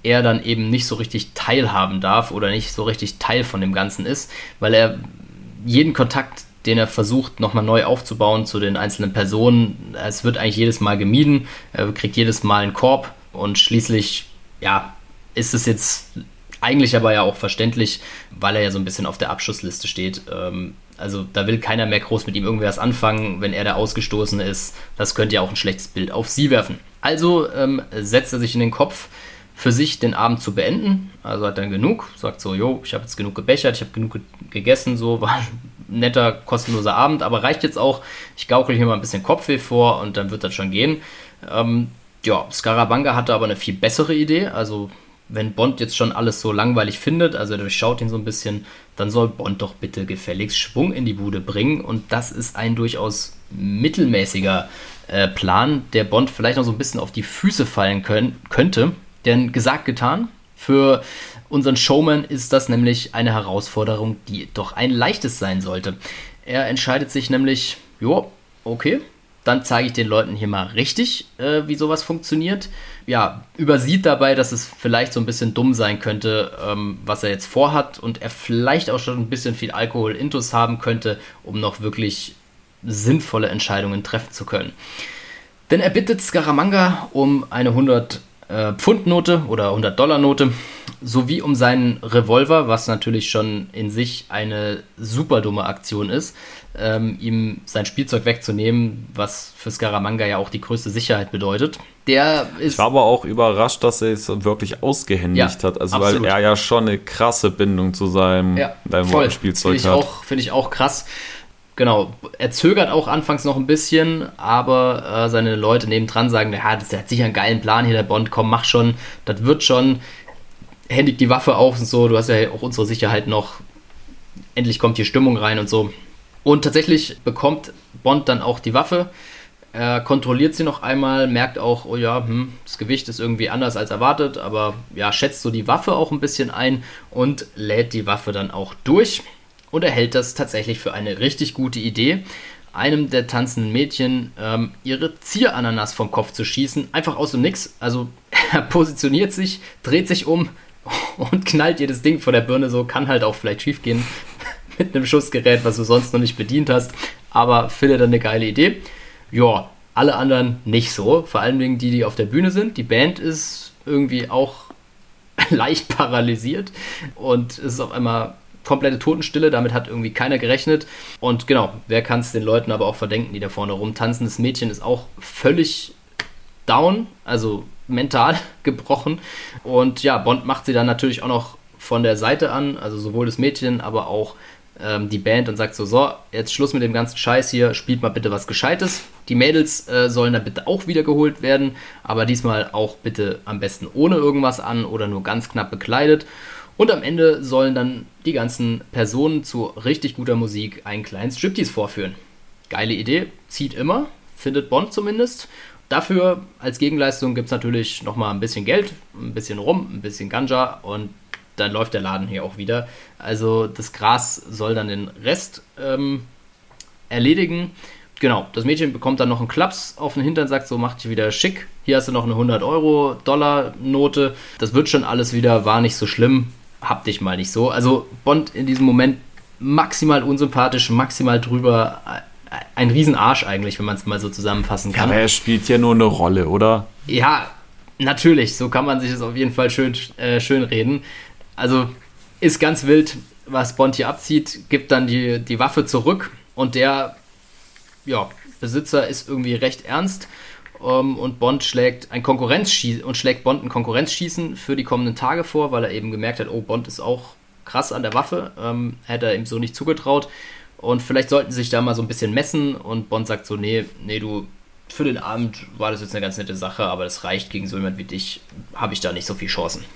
B: er dann eben nicht so richtig teilhaben darf oder nicht so richtig Teil von dem Ganzen ist, weil er jeden Kontakt, den er versucht, nochmal neu aufzubauen zu den einzelnen Personen, es wird eigentlich jedes Mal gemieden, er kriegt jedes Mal einen Korb und schließlich, ja, ist es jetzt eigentlich aber ja auch verständlich, weil er ja so ein bisschen auf der Abschussliste steht. Also da will keiner mehr groß mit ihm irgendwas anfangen, wenn er der Ausgestoßene ist. Das könnte ja auch ein schlechtes Bild auf sie werfen. Also ähm, setzt er sich in den Kopf, für sich den Abend zu beenden. Also hat dann genug, sagt so, jo, ich habe jetzt genug gebechert, ich habe genug ge- gegessen, so war ein netter, kostenloser Abend, aber reicht jetzt auch. Ich gaukel hier mal ein bisschen Kopfweh vor und dann wird das schon gehen. Ähm, ja, Scaramanga hatte aber eine viel bessere Idee. Also wenn Bond jetzt schon alles so langweilig findet, also er durchschaut ihn so ein bisschen, dann soll Bond doch bitte gefälligst Schwung in die Bude bringen. Und das ist ein durchaus mittelmäßiger äh, Plan, der Bond vielleicht noch so ein bisschen auf die Füße fallen können, könnte. Denn gesagt, getan, für unseren Showman ist das nämlich eine Herausforderung, die doch ein leichtes sein sollte. Er entscheidet sich nämlich, jo, okay, dann zeige ich den Leuten hier mal richtig, äh, wie sowas funktioniert. Ja, übersieht dabei, dass es vielleicht so ein bisschen dumm sein könnte, ähm, was er jetzt vorhat und er vielleicht auch schon ein bisschen viel Alkohol intus haben könnte, um noch wirklich sinnvolle Entscheidungen treffen zu können. Denn er bittet Scaramanga um eine hundert Pfund-Note oder hundert-Dollar-Note sowie um seinen Revolver, was natürlich schon in sich eine super dumme Aktion ist, ähm, ihm sein Spielzeug wegzunehmen, was für Scaramanga ja auch die größte Sicherheit bedeutet. Der ist
A: ich war aber auch überrascht, dass er es wirklich ausgehändigt
B: ja,
A: hat, also
B: absolut.
A: weil er ja schon eine krasse Bindung zu seinem,
B: ja,
A: seinem Spielzeug
B: Finde
A: hat.
B: ich auch, finde ich auch krass. Genau, er zögert auch anfangs noch ein bisschen, aber äh, seine Leute nebendran sagen, ja, das hat sicher einen geilen Plan hier, der Bond, komm, mach schon, das wird schon, händigt die Waffe auf und so, du hast ja auch unsere Sicherheit noch, endlich kommt hier Stimmung rein und so. Und tatsächlich bekommt Bond dann auch die Waffe, er kontrolliert sie noch einmal, merkt auch, oh ja, hm, das Gewicht ist irgendwie anders als erwartet, aber ja, schätzt so die Waffe auch ein bisschen ein und lädt die Waffe dann auch durch. Und er hält das tatsächlich für eine richtig gute Idee, einem der tanzenden Mädchen ähm, ihre Zierananas vom Kopf zu schießen, einfach aus dem Nix. Also er positioniert sich, dreht sich um und knallt ihr das Ding vor der Birne so, kann halt auch vielleicht schief gehen mit einem Schussgerät, was du sonst noch nicht bedient hast, aber findet dann eine geile Idee. Ja, alle anderen nicht so, vor allen Dingen die, die auf der Bühne sind. Die Band ist irgendwie auch leicht paralysiert und es ist auf einmal komplette Totenstille, damit hat irgendwie keiner gerechnet. Und genau, wer kann es den Leuten aber auch verdenken, die da vorne rumtanzen? Das Mädchen ist auch völlig down, also mental gebrochen. Und ja, Bond macht sie dann natürlich auch noch von der Seite an, also sowohl das Mädchen, aber auch ähm, die Band und sagt so, so, jetzt Schluss mit dem ganzen Scheiß hier, spielt mal bitte was Gescheites. Die Mädels äh, sollen dann bitte auch wieder geholt werden, aber diesmal auch bitte am besten ohne irgendwas an oder nur ganz knapp bekleidet. Und am Ende sollen dann die ganzen Personen zu richtig guter Musik einen kleinen Striptease vorführen. Geile Idee, zieht immer, findet Bond zumindest. Dafür als Gegenleistung gibt es natürlich nochmal ein bisschen Geld, ein bisschen Rum, ein bisschen Ganja und dann läuft der Laden hier auch wieder. Also das Gras soll dann den Rest ähm, erledigen. Genau, das Mädchen bekommt dann noch einen Klaps auf den Hintern, sagt so, mach dich wieder schick. Hier hast du noch eine hundert-Euro-Dollar-Note. Das wird schon alles wieder, war nicht so schlimm. Hab dich mal nicht so. Also Bond in diesem Moment maximal unsympathisch, maximal drüber. Ein Riesenarsch eigentlich, wenn man es mal so zusammenfassen kann.
A: Aber er spielt ja nur eine Rolle, oder?
B: Ja, natürlich. So kann man sich das auf jeden Fall schön, äh, schön reden. Also ist ganz wild, was Bond hier abzieht. Gibt dann die, die Waffe zurück und der ja, Besitzer ist irgendwie recht ernst. Um, und Bond schlägt ein Konkurrenzschießen und schlägt Bond ein Konkurrenzschießen für die kommenden Tage vor, weil er eben gemerkt hat, oh, Bond ist auch krass an der Waffe, ähm, hätte er ihm so nicht zugetraut und vielleicht sollten sie sich da mal so ein bisschen messen und Bond sagt so, nee, nee, du, für den Abend war das jetzt eine ganz nette Sache, aber das reicht gegen so jemand wie dich, habe ich da nicht so viel Chancen.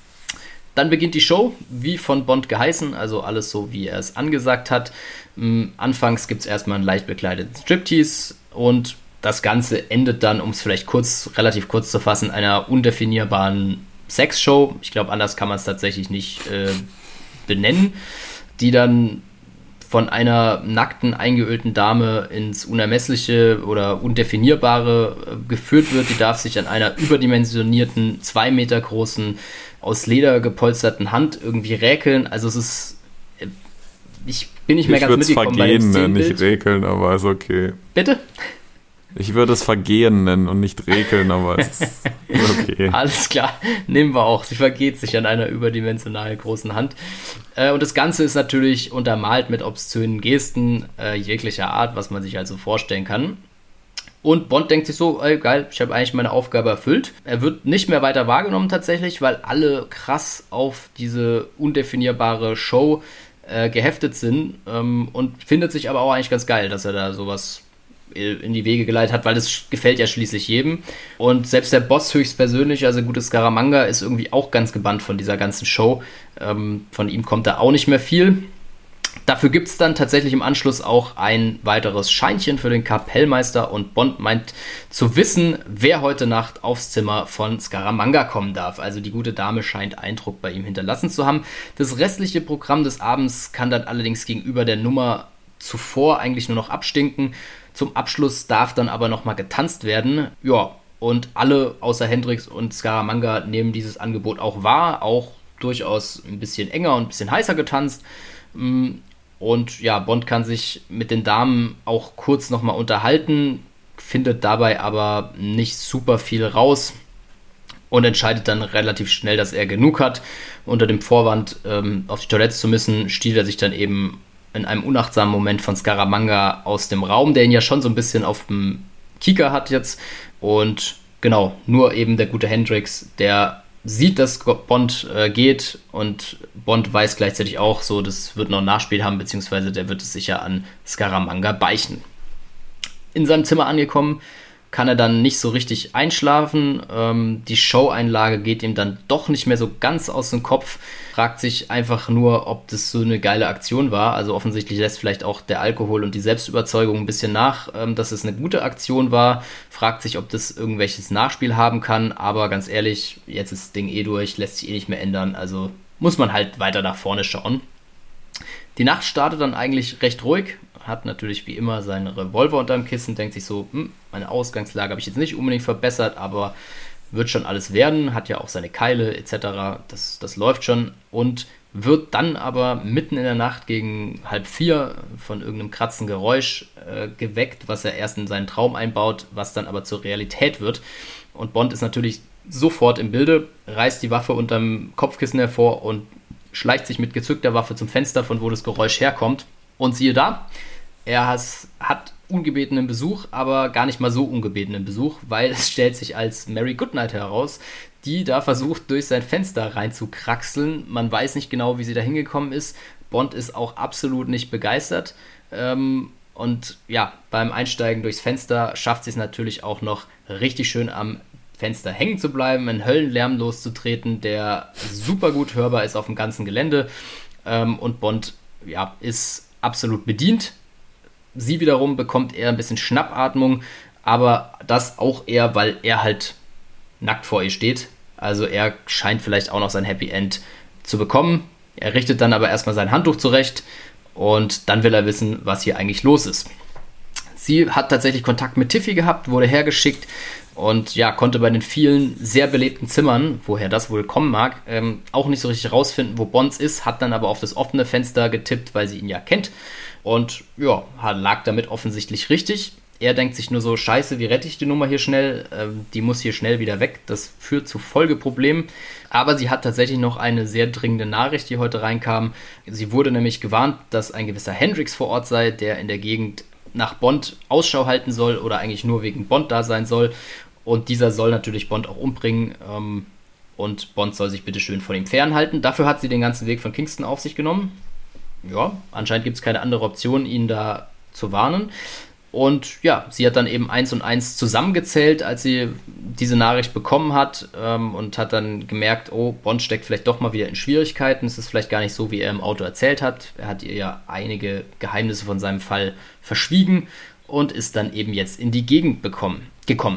B: Dann beginnt die Show, wie von Bond geheißen, also alles so, wie er es angesagt hat. Ähm, anfangs gibt es erstmal einen leicht bekleideten Striptease und das Ganze endet dann, um es vielleicht kurz, relativ kurz zu fassen, einer undefinierbaren Sexshow. Ich glaube, anders kann man es tatsächlich nicht äh, benennen, die dann von einer nackten, eingeölten Dame ins Unermessliche oder Undefinierbare äh, geführt wird. Die darf sich an einer überdimensionierten, zwei Meter großen, aus Leder gepolsterten Hand irgendwie räkeln. Also es ist, äh, ich bin nicht mehr
A: ich
B: ganz mitgekommen bei dem
A: Vergehen nennen,
B: Szenenbild.
A: nicht räkeln, aber ist okay.
B: Bitte?
A: Ich würde es Vergehen nennen und nicht räkeln, aber es ist okay.
B: Alles klar, nehmen wir auch. Sie vergeht sich an einer überdimensional großen Hand. Äh, und das Ganze ist natürlich untermalt mit obszönen Gesten äh, jeglicher Art, was man sich also vorstellen kann. Und Bond denkt sich so, ey, geil, ich habe eigentlich meine Aufgabe erfüllt. Er wird nicht mehr weiter wahrgenommen tatsächlich, weil alle krass auf diese undefinierbare Show äh, geheftet sind ähm, und findet sich aber auch eigentlich ganz geil, dass er da sowas in die Wege geleitet hat, weil das gefällt ja schließlich jedem. Und selbst der Boss höchstpersönlich, also gutes Scaramanga, ist irgendwie auch ganz gebannt von dieser ganzen Show. Ähm, von ihm kommt da auch nicht mehr viel. Dafür gibt es dann tatsächlich im Anschluss auch ein weiteres Scheinchen für den Kapellmeister und Bond meint zu wissen, wer heute Nacht aufs Zimmer von Scaramanga kommen darf. Also die gute Dame scheint Eindruck bei ihm hinterlassen zu haben. Das restliche Programm des Abends kann dann allerdings gegenüber der Nummer zuvor eigentlich nur noch abstinken. Zum Abschluss darf dann aber nochmal getanzt werden. Ja, und alle außer Hendrix und Scaramanga nehmen dieses Angebot auch wahr. Auch durchaus ein bisschen enger und ein bisschen heißer getanzt. Und ja, Bond kann sich mit den Damen auch kurz nochmal unterhalten, findet dabei aber nicht super viel raus und entscheidet dann relativ schnell, dass er genug hat. Unter dem Vorwand, ähm, auf die Toilette zu müssen, stiehlt er sich dann eben in einem unachtsamen Moment von Scaramanga aus dem Raum, der ihn ja schon so ein bisschen auf dem Kieker hat jetzt. Und genau, nur eben der gute Hendrix, der sieht, dass Bond äh, geht und Bond weiß gleichzeitig auch, so, das wird noch ein Nachspiel haben, beziehungsweise der wird es sicher an Scaramanga beichten. In seinem Zimmer angekommen, kann er dann nicht so richtig einschlafen. Ähm, die Show-Einlage geht ihm dann doch nicht mehr so ganz aus dem Kopf. Fragt sich einfach nur, ob das so eine geile Aktion war. Also offensichtlich lässt vielleicht auch der Alkohol und die Selbstüberzeugung ein bisschen nach, ähm, dass es eine gute Aktion war. Fragt sich, ob das irgendwelches Nachspiel haben kann. Aber ganz ehrlich, jetzt ist das Ding eh durch, lässt sich eh nicht mehr ändern. Also muss man halt weiter nach vorne schauen. Die Nacht startet dann eigentlich recht ruhig. Hat natürlich wie immer seinen Revolver unterm Kissen, denkt sich so, hm, meine Ausgangslage habe ich jetzt nicht unbedingt verbessert, aber wird schon alles werden, hat ja auch seine Keile et cetera. Das, das läuft schon und wird dann aber mitten in der Nacht gegen halb vier von irgendeinem kratzen Geräusch äh, geweckt, was er erst in seinen Traum einbaut, was dann aber zur Realität wird. Und Bond ist natürlich sofort im Bilde, reißt die Waffe unterm Kopfkissen hervor und schleicht sich mit gezückter Waffe zum Fenster, von wo das Geräusch herkommt. Und siehe da, er has, hat ungebetenen Besuch, aber gar nicht mal so ungebetenen Besuch, weil es stellt sich als Mary Goodnight heraus, die da versucht, durch sein Fenster reinzukraxeln. Man weiß nicht genau, wie sie da hingekommen ist. Bond ist auch absolut nicht begeistert. Ähm, und ja, beim Einsteigen durchs Fenster schafft sie es natürlich auch noch richtig schön am Fenster hängen zu bleiben, einen Höllenlärm loszutreten, der super gut hörbar ist auf dem ganzen Gelände. Ähm, und Bond ja, ist absolut bedient. Sie wiederum bekommt eher ein bisschen Schnappatmung, aber das auch eher, weil er halt nackt vor ihr steht. Also er scheint vielleicht auch noch sein Happy End zu bekommen. Er richtet dann aber erstmal sein Handtuch zurecht und dann will er wissen, was hier eigentlich los ist. Sie hat tatsächlich Kontakt mit Tiffy gehabt, wurde hergeschickt und ja, konnte bei den vielen sehr belebten Zimmern, woher das wohl kommen mag, ähm, auch nicht so richtig rausfinden, wo Bonds ist, hat dann aber auf das offene Fenster getippt, weil sie ihn ja kennt. Und ja, lag damit offensichtlich richtig. Er denkt sich nur so, scheiße, wie rette ich die Nummer hier schnell? Ähm, die muss hier schnell wieder weg. Das führt zu Folgeproblemen. Aber sie hat tatsächlich noch eine sehr dringende Nachricht, die heute reinkam. Sie wurde nämlich gewarnt, dass ein gewisser Hendrix vor Ort sei, der in der Gegend nach Bond Ausschau halten soll oder eigentlich nur wegen Bond da sein soll. Und dieser soll natürlich Bond auch umbringen. Ähm, und Bond soll sich bitte schön von ihm fernhalten. Dafür hat sie den ganzen Weg von Kingston auf sich genommen. Ja, anscheinend gibt es keine andere Option, ihn da zu warnen. Und ja, sie hat dann eben eins und eins zusammengezählt, als sie diese Nachricht bekommen hat ähm, und hat dann gemerkt, oh, Bond steckt vielleicht doch mal wieder in Schwierigkeiten. Es ist vielleicht gar nicht so, wie er im Auto erzählt hat. Er hat ihr ja einige Geheimnisse von seinem Fall verschwiegen und ist dann eben jetzt in die Gegend bekommen, gekommen.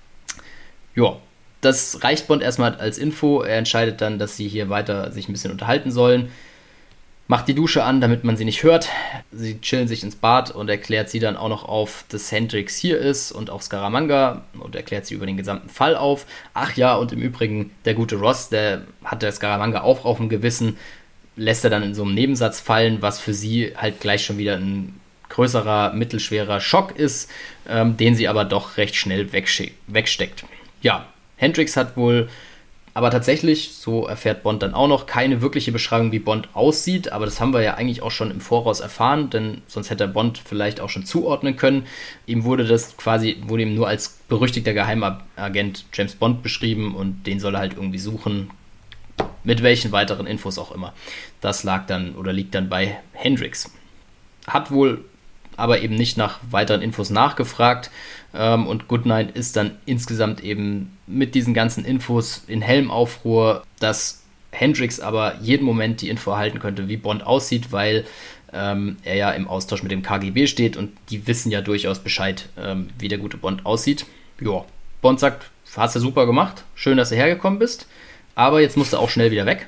B: Ja, das reicht Bond erstmal als Info. Er entscheidet dann, dass sie hier weiter sich ein bisschen unterhalten sollen. macht die Dusche an, damit man sie nicht hört. Sie chillen sich ins Bad und erklärt sie dann auch noch auf, dass Hendrix hier ist und auch Scaramanga und erklärt sie über den gesamten Fall auf. Ach ja, und im Übrigen, der gute Ross, der hat der Scaramanga auch auf dem Gewissen, lässt er dann in so einem Nebensatz fallen, was für sie halt gleich schon wieder ein größerer, mittelschwerer Schock ist, ähm, den sie aber doch recht schnell wegsche- wegsteckt. Ja, Hendrix hat wohl aber tatsächlich, so erfährt Bond dann auch noch, keine wirkliche Beschreibung, wie Bond aussieht, aber das haben wir ja eigentlich auch schon im Voraus erfahren, denn sonst hätte Bond vielleicht auch schon zuordnen können. Ihm wurde das quasi, wurde ihm nur als berüchtigter Geheimagent James Bond beschrieben und den soll er halt irgendwie suchen, mit welchen weiteren Infos auch immer. Das lag dann oder liegt dann bei Hendrix. Hat wohl aber eben nicht nach weiteren Infos nachgefragt. Ähm, und Goodnight ist dann insgesamt eben mit diesen ganzen Infos in hellem Aufruhr, dass Hendrix aber jeden Moment die Info erhalten könnte, wie Bond aussieht, weil ähm, er ja im Austausch mit dem K G B steht und die wissen ja durchaus Bescheid, ähm, wie der gute Bond aussieht. Ja, Bond sagt, hast du super gemacht, schön, dass du hergekommen bist, aber jetzt musst du auch schnell wieder weg.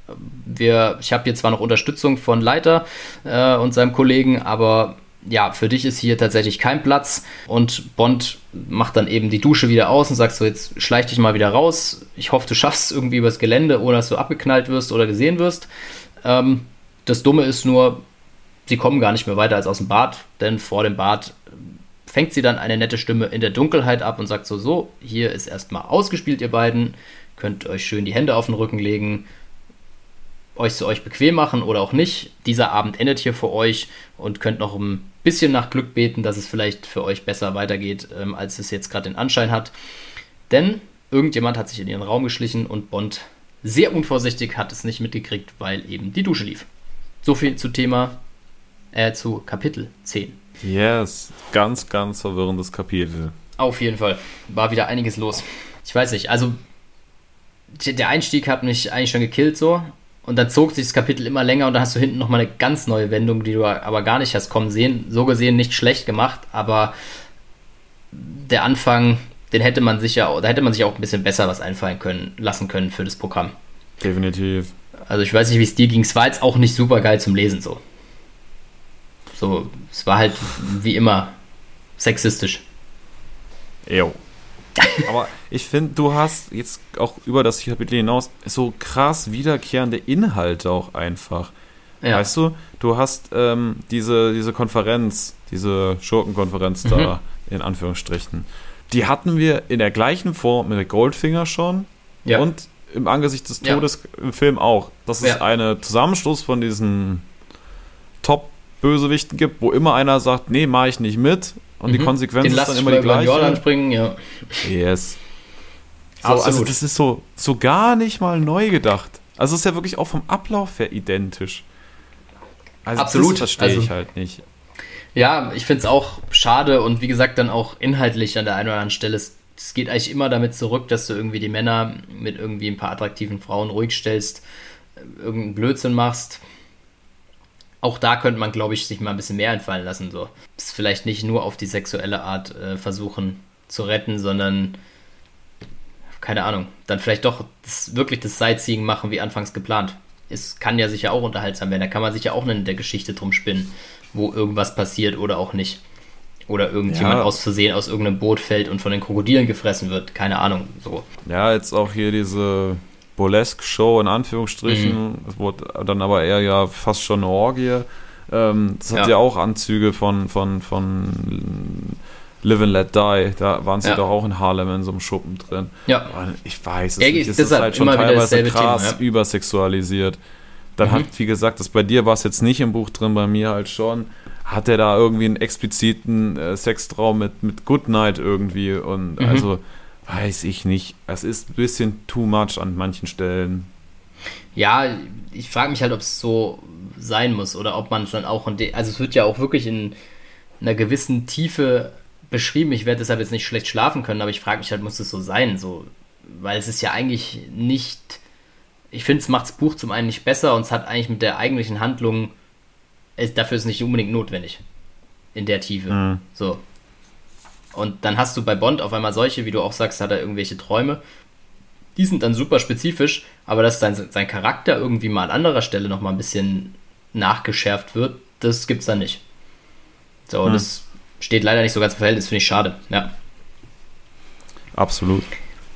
B: Wir, ich habe hier zwar noch Unterstützung von Leiter äh, und seinem Kollegen, aber ja, für dich ist hier tatsächlich kein Platz und Bond macht dann eben die Dusche wieder aus und sagt so, jetzt schleich dich mal wieder raus. Ich hoffe, du schaffst es irgendwie übers Gelände, ohne dass du abgeknallt wirst oder gesehen wirst. Ähm, das Dumme ist nur, sie kommen gar nicht mehr weiter als aus dem Bad, denn vor dem Bad fängt sie dann eine nette Stimme in der Dunkelheit ab und sagt so, so, hier ist erstmal ausgespielt, ihr beiden, könnt euch schön die Hände auf den Rücken legen, euch zu euch bequem machen oder auch nicht. Dieser Abend endet hier für euch und könnt noch ein bisschen nach Glück beten, dass es vielleicht für euch besser weitergeht, ähm, als es jetzt gerade den Anschein hat. Denn irgendjemand hat sich in ihren Raum geschlichen und Bond, sehr unvorsichtig, hat es nicht mitgekriegt, weil eben die Dusche lief. So viel zu Thema, äh, zu Kapitel zehn.
A: Yes, ganz, ganz verwirrendes Kapitel.
B: Auf jeden Fall, war wieder einiges los. Ich weiß nicht, also der Einstieg hat mich eigentlich schon gekillt so. Und dann zog sich das Kapitel immer länger und dann hast du hinten nochmal eine ganz neue Wendung, die du aber gar nicht hast kommen sehen. So gesehen nicht schlecht gemacht, aber der Anfang, den hätte man sich ja, da hätte man sich auch ein bisschen besser was einfallen können, lassen können für das Programm.
A: Definitiv.
B: Also ich weiß nicht, wie es dir ging. Es war jetzt auch nicht super geil zum Lesen so. So, es war halt wie immer sexistisch.
A: Jo. Aber ich finde, du hast jetzt auch über das Kapitel hinaus so krass wiederkehrende Inhalte auch einfach. Ja. Weißt du, du hast ähm, diese, diese Konferenz, diese Schurkenkonferenz mhm. da, in Anführungsstrichen, die hatten wir in der gleichen Form mit der Goldfinger schon ja. und im Angesicht des Todes ja. im Film auch. Dass ja. es einen Zusammenstoß von diesen Top-Bösewichten gibt, wo immer einer sagt, nee, mach ich nicht mit. Und mhm. die Konsequenz
B: Den
A: ist dann immer die gleiche.
B: Jordan springen, ja.
A: Yes. So, also das ist so, so gar nicht mal neu gedacht. Also es ist ja wirklich auch vom Ablauf her identisch. Also
B: Absolut.
A: Das verstehe
B: also,
A: ich halt nicht.
B: Ja, ich finde es auch schade und wie gesagt dann auch inhaltlich an der einen oder anderen Stelle. Es, es geht eigentlich immer damit zurück, dass du irgendwie die Männer mit irgendwie ein paar attraktiven Frauen ruhig stellst, irgendeinen Blödsinn machst. Auch da könnte man, glaube ich, sich mal ein bisschen mehr einfallen lassen. So. Das vielleicht nicht nur auf die sexuelle Art äh, versuchen zu retten, sondern, keine Ahnung, dann vielleicht doch das, wirklich das Sightseeing machen, wie anfangs geplant. Es kann ja sicher auch unterhaltsam werden. Da kann man sich ja auch in der Geschichte drum spinnen, wo irgendwas passiert oder auch nicht. Oder irgendjemand ja. aus Versehen aus irgendeinem Boot fällt und von den Krokodilen gefressen wird. Keine Ahnung. So.
A: Ja, jetzt auch hier diese Burlesque-Show in Anführungsstrichen, mhm. es wurde dann aber eher ja fast schon eine Orgie. Ähm, das hat ja. ja auch Anzüge von, von, von Live and Let Die, da waren sie ja. doch auch in Harlem in so einem Schuppen drin.
B: Ja.
A: Aber ich weiß es
B: ja,
A: nicht, es ist halt schon teilweise krass Thema, ja. übersexualisiert. Dann mhm. hat, wie gesagt, das bei dir war es jetzt nicht im Buch drin, bei mir halt schon, hat er da irgendwie einen expliziten äh, Sextraum mit, mit Goodnight irgendwie und mhm. also weiß ich nicht. Es ist ein bisschen too much an manchen Stellen.
B: Ja, ich frage mich halt, ob es so sein muss oder ob man es dann auch, in de- also es wird ja auch wirklich in einer gewissen Tiefe beschrieben. Ich werde deshalb jetzt nicht schlecht schlafen können, aber ich frage mich halt, muss es so sein? So, weil es ist ja eigentlich nicht, ich finde, es macht das Buch zum einen nicht besser und es hat eigentlich mit der eigentlichen Handlung, es, dafür ist es nicht unbedingt notwendig. In der Tiefe. Mhm. So. Und dann hast du bei Bond auf einmal solche, wie du auch sagst, hat er irgendwelche Träume. Die sind dann super spezifisch, aber dass sein, sein Charakter irgendwie mal an anderer Stelle nochmal ein bisschen nachgeschärft wird, das gibt's dann nicht. So,
A: Hm.
B: das steht leider nicht so ganz im Verhältnis, finde ich schade. Ja.
A: Absolut.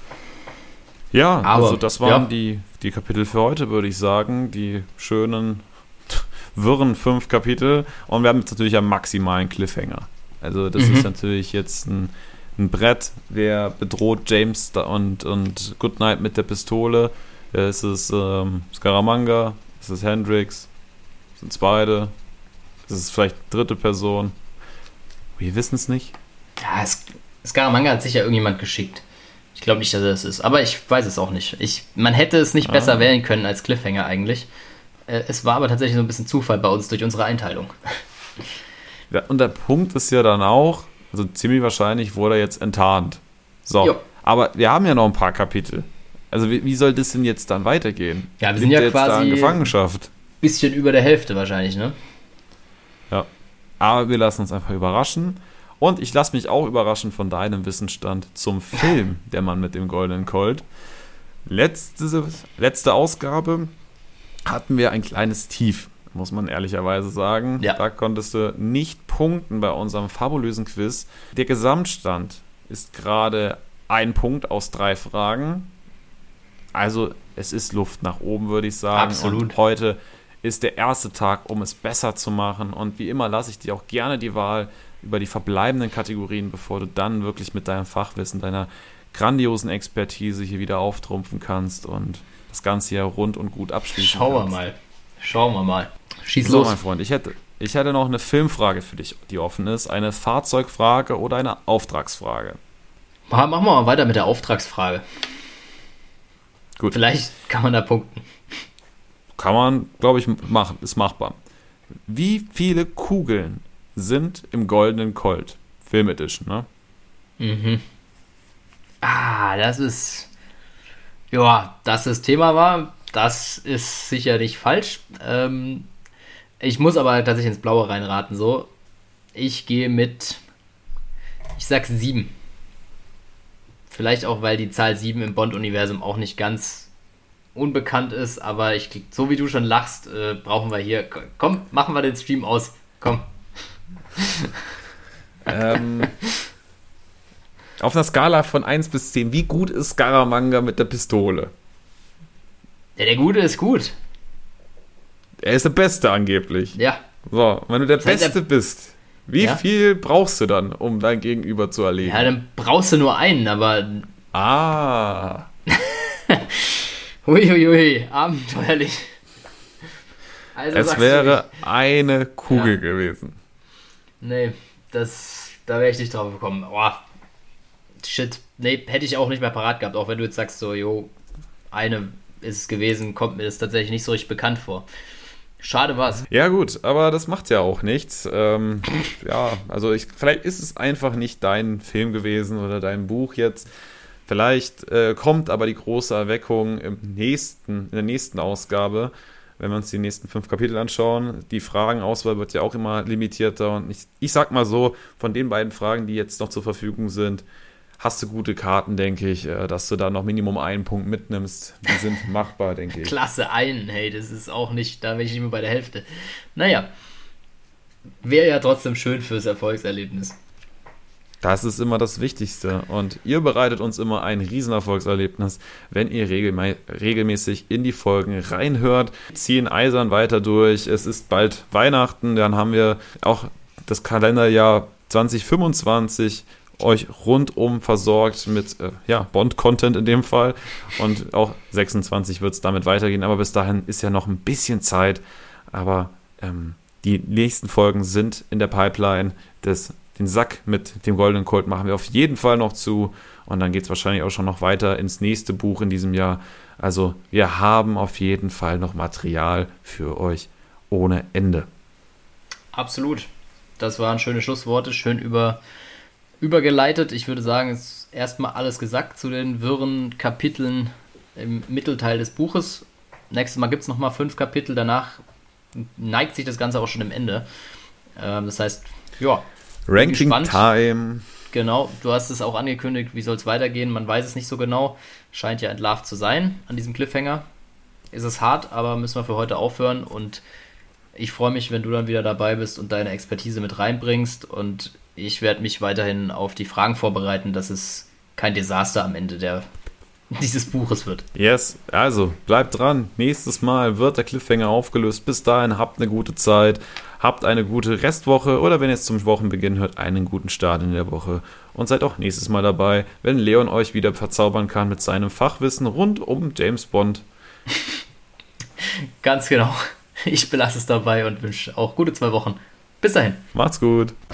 A: Ja,
B: Aber,
A: also das waren
B: ja.
A: die, die Kapitel für heute, würde ich sagen. Die schönen, wirren fünf Kapitel. Und wir haben jetzt natürlich einen maximalen Cliffhanger. Also das
B: Mhm.
A: ist natürlich jetzt ein, ein Brett. Wer bedroht James da und, und Goodnight mit der Pistole? Äh, Ist es ähm, Scaramanga? Ist es Hendrix? Sind es beide? Ist es vielleicht dritte Person? Wir wissen es nicht.
B: Ja, es, Scaramanga hat sicher irgendjemand geschickt. Ich glaube nicht, dass er das ist. Aber ich weiß es auch nicht. Ich, man hätte es nicht
A: Ah.
B: besser wählen können als Cliffhanger eigentlich. Äh, es war aber tatsächlich so ein bisschen Zufall bei uns durch unsere Einteilung.
A: Ja, und der Punkt ist ja dann auch, also ziemlich wahrscheinlich wurde er jetzt enttarnt. So,
B: Jo.
A: aber wir haben ja noch ein paar Kapitel. Also wie, wie soll das denn jetzt dann weitergehen?
B: Ja, wir
A: Sind
B: sind ja
A: wir jetzt da
B: quasi-
A: in Gefangenschaft?
B: Bisschen über der Hälfte wahrscheinlich, ne?
A: Ja, aber wir lassen uns einfach überraschen. Und ich lasse mich auch überraschen von deinem Wissensstand zum Film Der Mann mit dem goldenen Colt. Letzte, letzte Ausgabe hatten wir ein kleines Tief, muss man ehrlicherweise sagen.
B: Ja.
A: Da konntest du nicht punkten bei unserem fabulösen Quiz. Der Gesamtstand ist gerade ein Punkt aus drei Fragen. Also es ist Luft nach oben, würde ich sagen.
B: Absolut.
A: Und heute ist der erste Tag, um es besser zu machen. Und wie immer lasse ich dir auch gerne die Wahl über die verbleibenden Kategorien, bevor du dann wirklich mit deinem Fachwissen, deiner grandiosen Expertise hier wieder auftrumpfen kannst und das Ganze hier rund und gut abschließen
B: Schauen wir
A: kannst.
B: mal. Schauen wir mal. Schieß
A: So,
B: los.
A: mein Freund, ich hätte, ich hätte noch eine Filmfrage für dich, die offen ist, eine Fahrzeugfrage oder eine Auftragsfrage.
B: Machen wir mal weiter mit der Auftragsfrage.
A: Gut.
B: Vielleicht kann man da punkten.
A: Kann man, glaube ich, machen, ist machbar. Wie viele Kugeln sind im goldenen Colt? Film Edition, ne?
B: Mhm. Ah, das ist. Ja, dass das Thema war, das ist sicher nicht falsch. Ähm, ich muss aber tatsächlich ins Blaue reinraten, so. Ich gehe mit. Ich sag sieben. Vielleicht auch, weil die Zahl sieben im Bond-Universum auch nicht ganz unbekannt ist, aber ich, so wie du schon lachst, äh, brauchen wir hier. Komm, machen wir den Stream aus. Komm.
A: Ähm, auf einer Skala von eins bis zehn, wie gut ist Scaramanga mit der Pistole?
B: Ja, der Gute ist gut.
A: Er ist der Beste angeblich.
B: Ja.
A: So, wenn du der
B: Das heißt,
A: Beste bist, wie
B: Ja?
A: viel brauchst du dann, um dein Gegenüber zu erlegen?
B: Ja, dann brauchst du nur einen, aber.
A: Ah,
B: Huiuiui, abenteuerlich. Also
A: es
B: sagst
A: wäre eine Kugel
B: Ja.
A: gewesen.
B: Du, nee, das, da wäre ich nicht drauf gekommen. Boah, shit. Nee, hätte ich auch nicht mehr parat gehabt, auch wenn du jetzt sagst, so, jo, eine ist es gewesen, kommt mir das tatsächlich nicht so richtig bekannt vor. Schade war's.
A: Ja gut, aber das macht ja auch nichts. Ähm, ja, also ich, vielleicht ist es einfach nicht dein Film gewesen oder dein Buch jetzt. Vielleicht äh, kommt aber die große Erweckung im nächsten, in der nächsten Ausgabe, wenn wir uns die nächsten fünf Kapitel anschauen. Die Fragenauswahl wird ja auch immer limitierter und ich, ich sag mal so, von den beiden Fragen, die jetzt noch zur Verfügung sind, hast du gute Karten, denke ich, äh, dass du da noch Minimum einen Punkt mitnimmst. Die sind machbar, denke ich.
B: Klasse einen, hey, das ist auch nicht, da bin ich nicht mehr bei der Hälfte. Naja, wäre ja trotzdem schön fürs Erfolgserlebnis.
A: Das ist immer das Wichtigste. Und ihr bereitet uns immer ein Riesenerfolgserlebnis, wenn ihr regelmä- regelmäßig in die Folgen reinhört. Wir ziehen eisern weiter durch. Es ist bald Weihnachten. Dann haben wir auch das Kalenderjahr zwanzig fünfundzwanzig euch rundum versorgt mit äh, ja, Bond-Content in dem Fall. Und auch sechsundzwanzig wird es damit weitergehen. Aber bis dahin ist ja noch ein bisschen Zeit. Aber ähm, die nächsten Folgen sind in der Pipeline. Das Den Sack mit dem goldenen Colt machen wir auf jeden Fall noch zu und dann geht es wahrscheinlich auch schon noch weiter ins nächste Buch in diesem Jahr. Also wir haben auf jeden Fall noch Material für euch ohne Ende.
B: Absolut. Das waren schöne Schlussworte, schön über, übergeleitet. Ich würde sagen, es ist erstmal alles gesagt zu den wirren Kapiteln im Mittelteil des Buches. Nächstes Mal gibt es nochmal fünf Kapitel, danach neigt sich das Ganze auch schon im Ende. Ähm, das heißt, ja,
A: Ranking
B: gespannt.
A: Time.
B: Genau, du hast es auch angekündigt, wie soll es weitergehen, man weiß es nicht so genau, scheint ja entlarvt zu sein an diesem Cliffhanger. Ist es hart, aber müssen wir für heute aufhören und Ich freue mich, wenn du dann wieder dabei bist und deine Expertise mit reinbringst und ich werde mich weiterhin auf die Fragen vorbereiten, dass es kein Desaster am Ende der, dieses Buches wird.
A: Yes, also bleibt dran. Nächstes Mal wird der Cliffhanger aufgelöst. Bis dahin habt eine gute Zeit, habt eine gute Restwoche oder wenn ihr es zum Wochenbeginn hört, einen guten Start in der Woche. Und seid auch nächstes Mal dabei, wenn Leon euch wieder verzaubern kann mit seinem Fachwissen rund um James Bond.
B: Ganz genau. Ich belasse es dabei und wünsche auch gute zwei Wochen. Bis dahin.
A: Macht's gut.